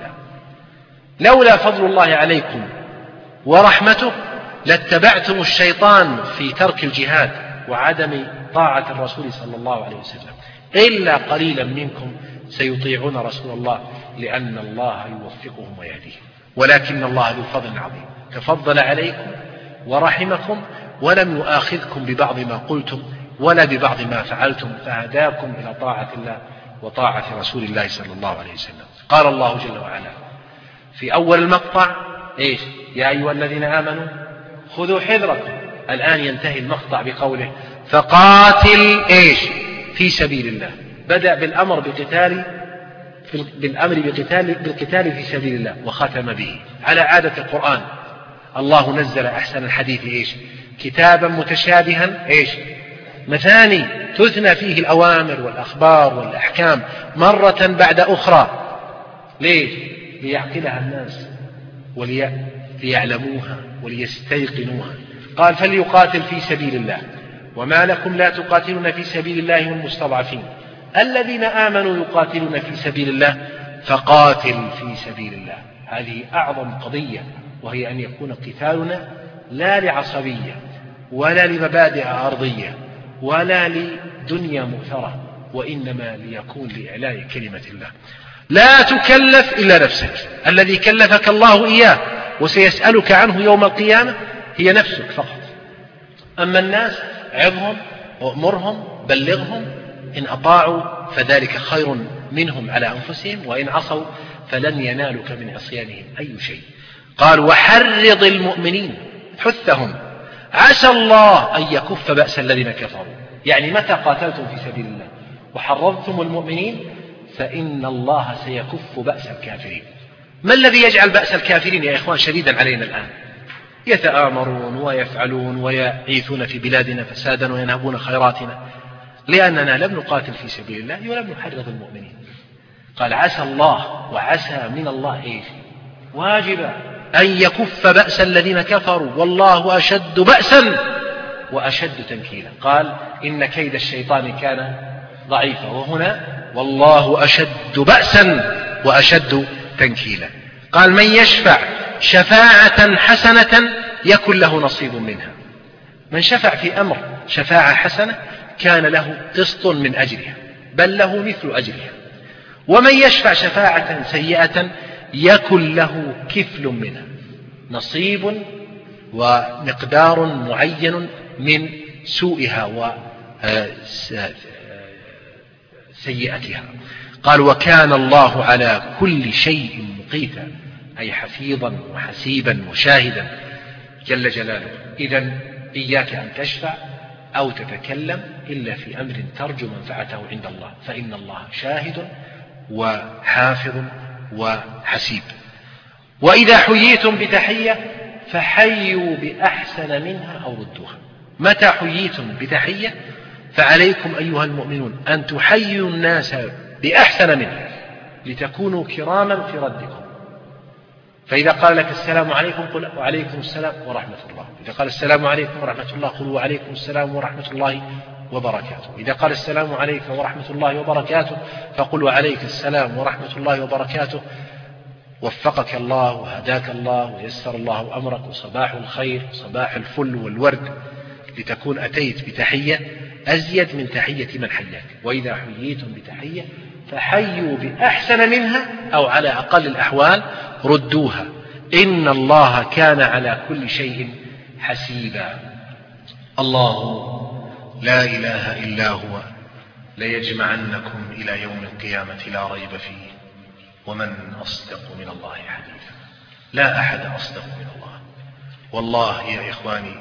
لولا فضل الله عليكم ورحمته لاتبعتم الشيطان في ترك الجهاد وعدم طاعة الرسول صلى الله عليه وسلم، إلا قليلا منكم سيطيعون رسول الله، لأن الله يوفقهم ويهديهم. ولكن الله ذو فضل عظيم، تفضل عليكم ورحمكم ولم يؤاخذكم ببعض ما قلتم ولا ببعض ما فعلتم فهداكم إلى طاعة الله وطاعة رسول الله صلى الله عليه وسلم. قال الله جل وعلا في أول المقطع إيش؟ يا أيها الذين آمنوا خذوا حذركم. الآن ينتهي المقطع بقوله فقاتل إيش؟ في سبيل الله. بدأ بالأمر بالقتال في سبيل الله وختم به على عادة القرآن. الله نزل أحسن الحديث إيش؟ كتابا متشابها إيش؟ مثاني تثنى فيه الأوامر والأخبار والأحكام مرة بعد أخرى. ليش؟ ليعقلها الناس وليعلموها وليستيقنوها. قال فليقاتل في سبيل الله وما لكم لا تقاتلون في سبيل الله والمستضعفين الذين آمنوا يقاتلون في سبيل الله فقاتل في سبيل الله. هذه أعظم قضية، وهي أن يكون قتالنا لا لعصبية ولا لمبادئ أرضية ولا لدنيا مؤثرة، وإنما ليكون لإعلاء كلمة الله. لا تكلف إلا نفسك، الذي كلفك الله إياه وسيسألك عنه يوم القيامة هي نفسك فقط. أما الناس عظهم وأمرهم بلغهم، إن أطاعوا فذلك خير منهم على أنفسهم، وإن عصوا فلن ينالك من عصيانهم أي شيء. قال وحرض المؤمنين، حثهم، عسى الله أن يكف بأس الذين كفروا. يعني متى قاتلتم في سبيل الله وحرضتم المؤمنين فإن الله سيكف بأس الكافرين. ما الذي يجعل بأس الكافرين يا إخوان شديدا علينا الآن؟ يتآمرون ويفعلون ويعيثون في بلادنا فسادا وينهبون خيراتنا، لأننا لم نقاتل في سبيل الله ولم نحرض المؤمنين. قال عسى الله، وعسى من الله إيش؟ واجبا أن يكف بأس الذين كفروا والله أشد بأسا وأشد تنكيلا. قال إن كيد الشيطان كان ضعيفا، وهنا والله أشد بأسا وأشد تنكيلا. قال من يشفع شفاعة حسنة يكن له نصيب منها. من شفع في أمر شفاعة حسنة كان له قسط من أجرها، بل له مثل أجرها. ومن يشفع شفاعة سيئة يكن له كفل منها، نصيب ومقدار معين من سوءها وسيئتها. قال وكان الله على كل شيء مقيتا، أي حفيظا وحسيبا وشاهدا جل جلاله. إذن إياك أن تشفع أو تتكلم إلا في أمر ترجو منفعته عند الله، فإن الله شاهد وحافظ وحسيب. وإذا حييتم بتحية فحيوا بأحسن منها أو ردوها. متى حييتم بتحية فعليكم أيها المؤمنون أن تحيوا الناس بأحسن منها لتكونوا كراما في ردكم. فإذا قال لك السلام عليكم قل وعليكم السلام ورحمة الله. إذا قال السلام عليكم ورحمة الله قل وعليكم السلام ورحمة الله وبركاته. إذا قال السلام عليك ورحمة الله وبركاته فقل وعليك السلام ورحمة الله وبركاته. وفقك الله وهداك الله ويسر الله أمرك، وصباح الخير صباح الفل والورد، لتكون أتيت بتحية أزيد من تحية من حياك. وإذا حييتم بتحية فحيوا بأحسن منها أو على أقل الأحوال ردوها، إن الله كان على كل شيء حسيبا. الله لا إله إلا هو ليجمعنكم إلى يوم القيامة لا ريب فيه ومن أصدق من الله حديثا. لا أحد أصدق من الله. والله يا إخواني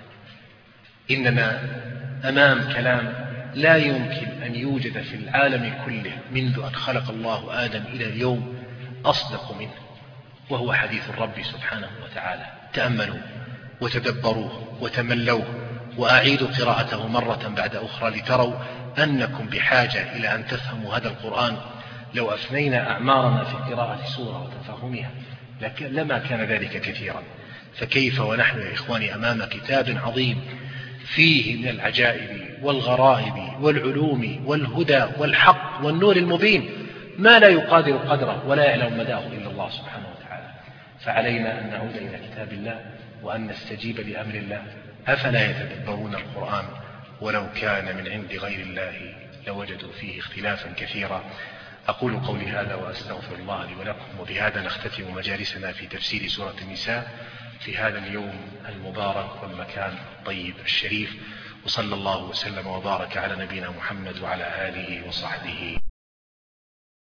إننا أمام كلام لا يمكن أن يوجد في العالم كله منذ أن خلق الله آدم إلى اليوم أصدق منه، وهو حديث الرب سبحانه وتعالى. تأملوا وتدبروه وتملوه، وأعيدوا قراءته مرة بعد أخرى لتروا أنكم بحاجة إلى أن تفهموا هذا القرآن. لو أفنينا أعمارنا في قراءة سورة وتفهمها لما كان ذلك كثيرا، فكيف ونحن يا إخواني أمام كتاب عظيم فيه من العجائب والغرائب والعلوم والهدى والحق والنور المبين ما لا يقادر قدره ولا يعلم مداه إلا الله سبحانه وتعالى. فعلينا أن نعود إلى كتاب الله وأن نستجيب لأمر الله. أفلا يتدبرون القرآن ولو كان من عند غير الله لوجدوا فيه اختلافا كثيرا. أقول قولي هذا وأستغفر الله لي ولكم، وبهذا نختتم مجالسنا في تفسير سورة النساء. في هذا اليوم المبارك والمكان الطيب الشريف. وصلى الله وسلم وبارك على نبينا محمد وعلى آله وصحبه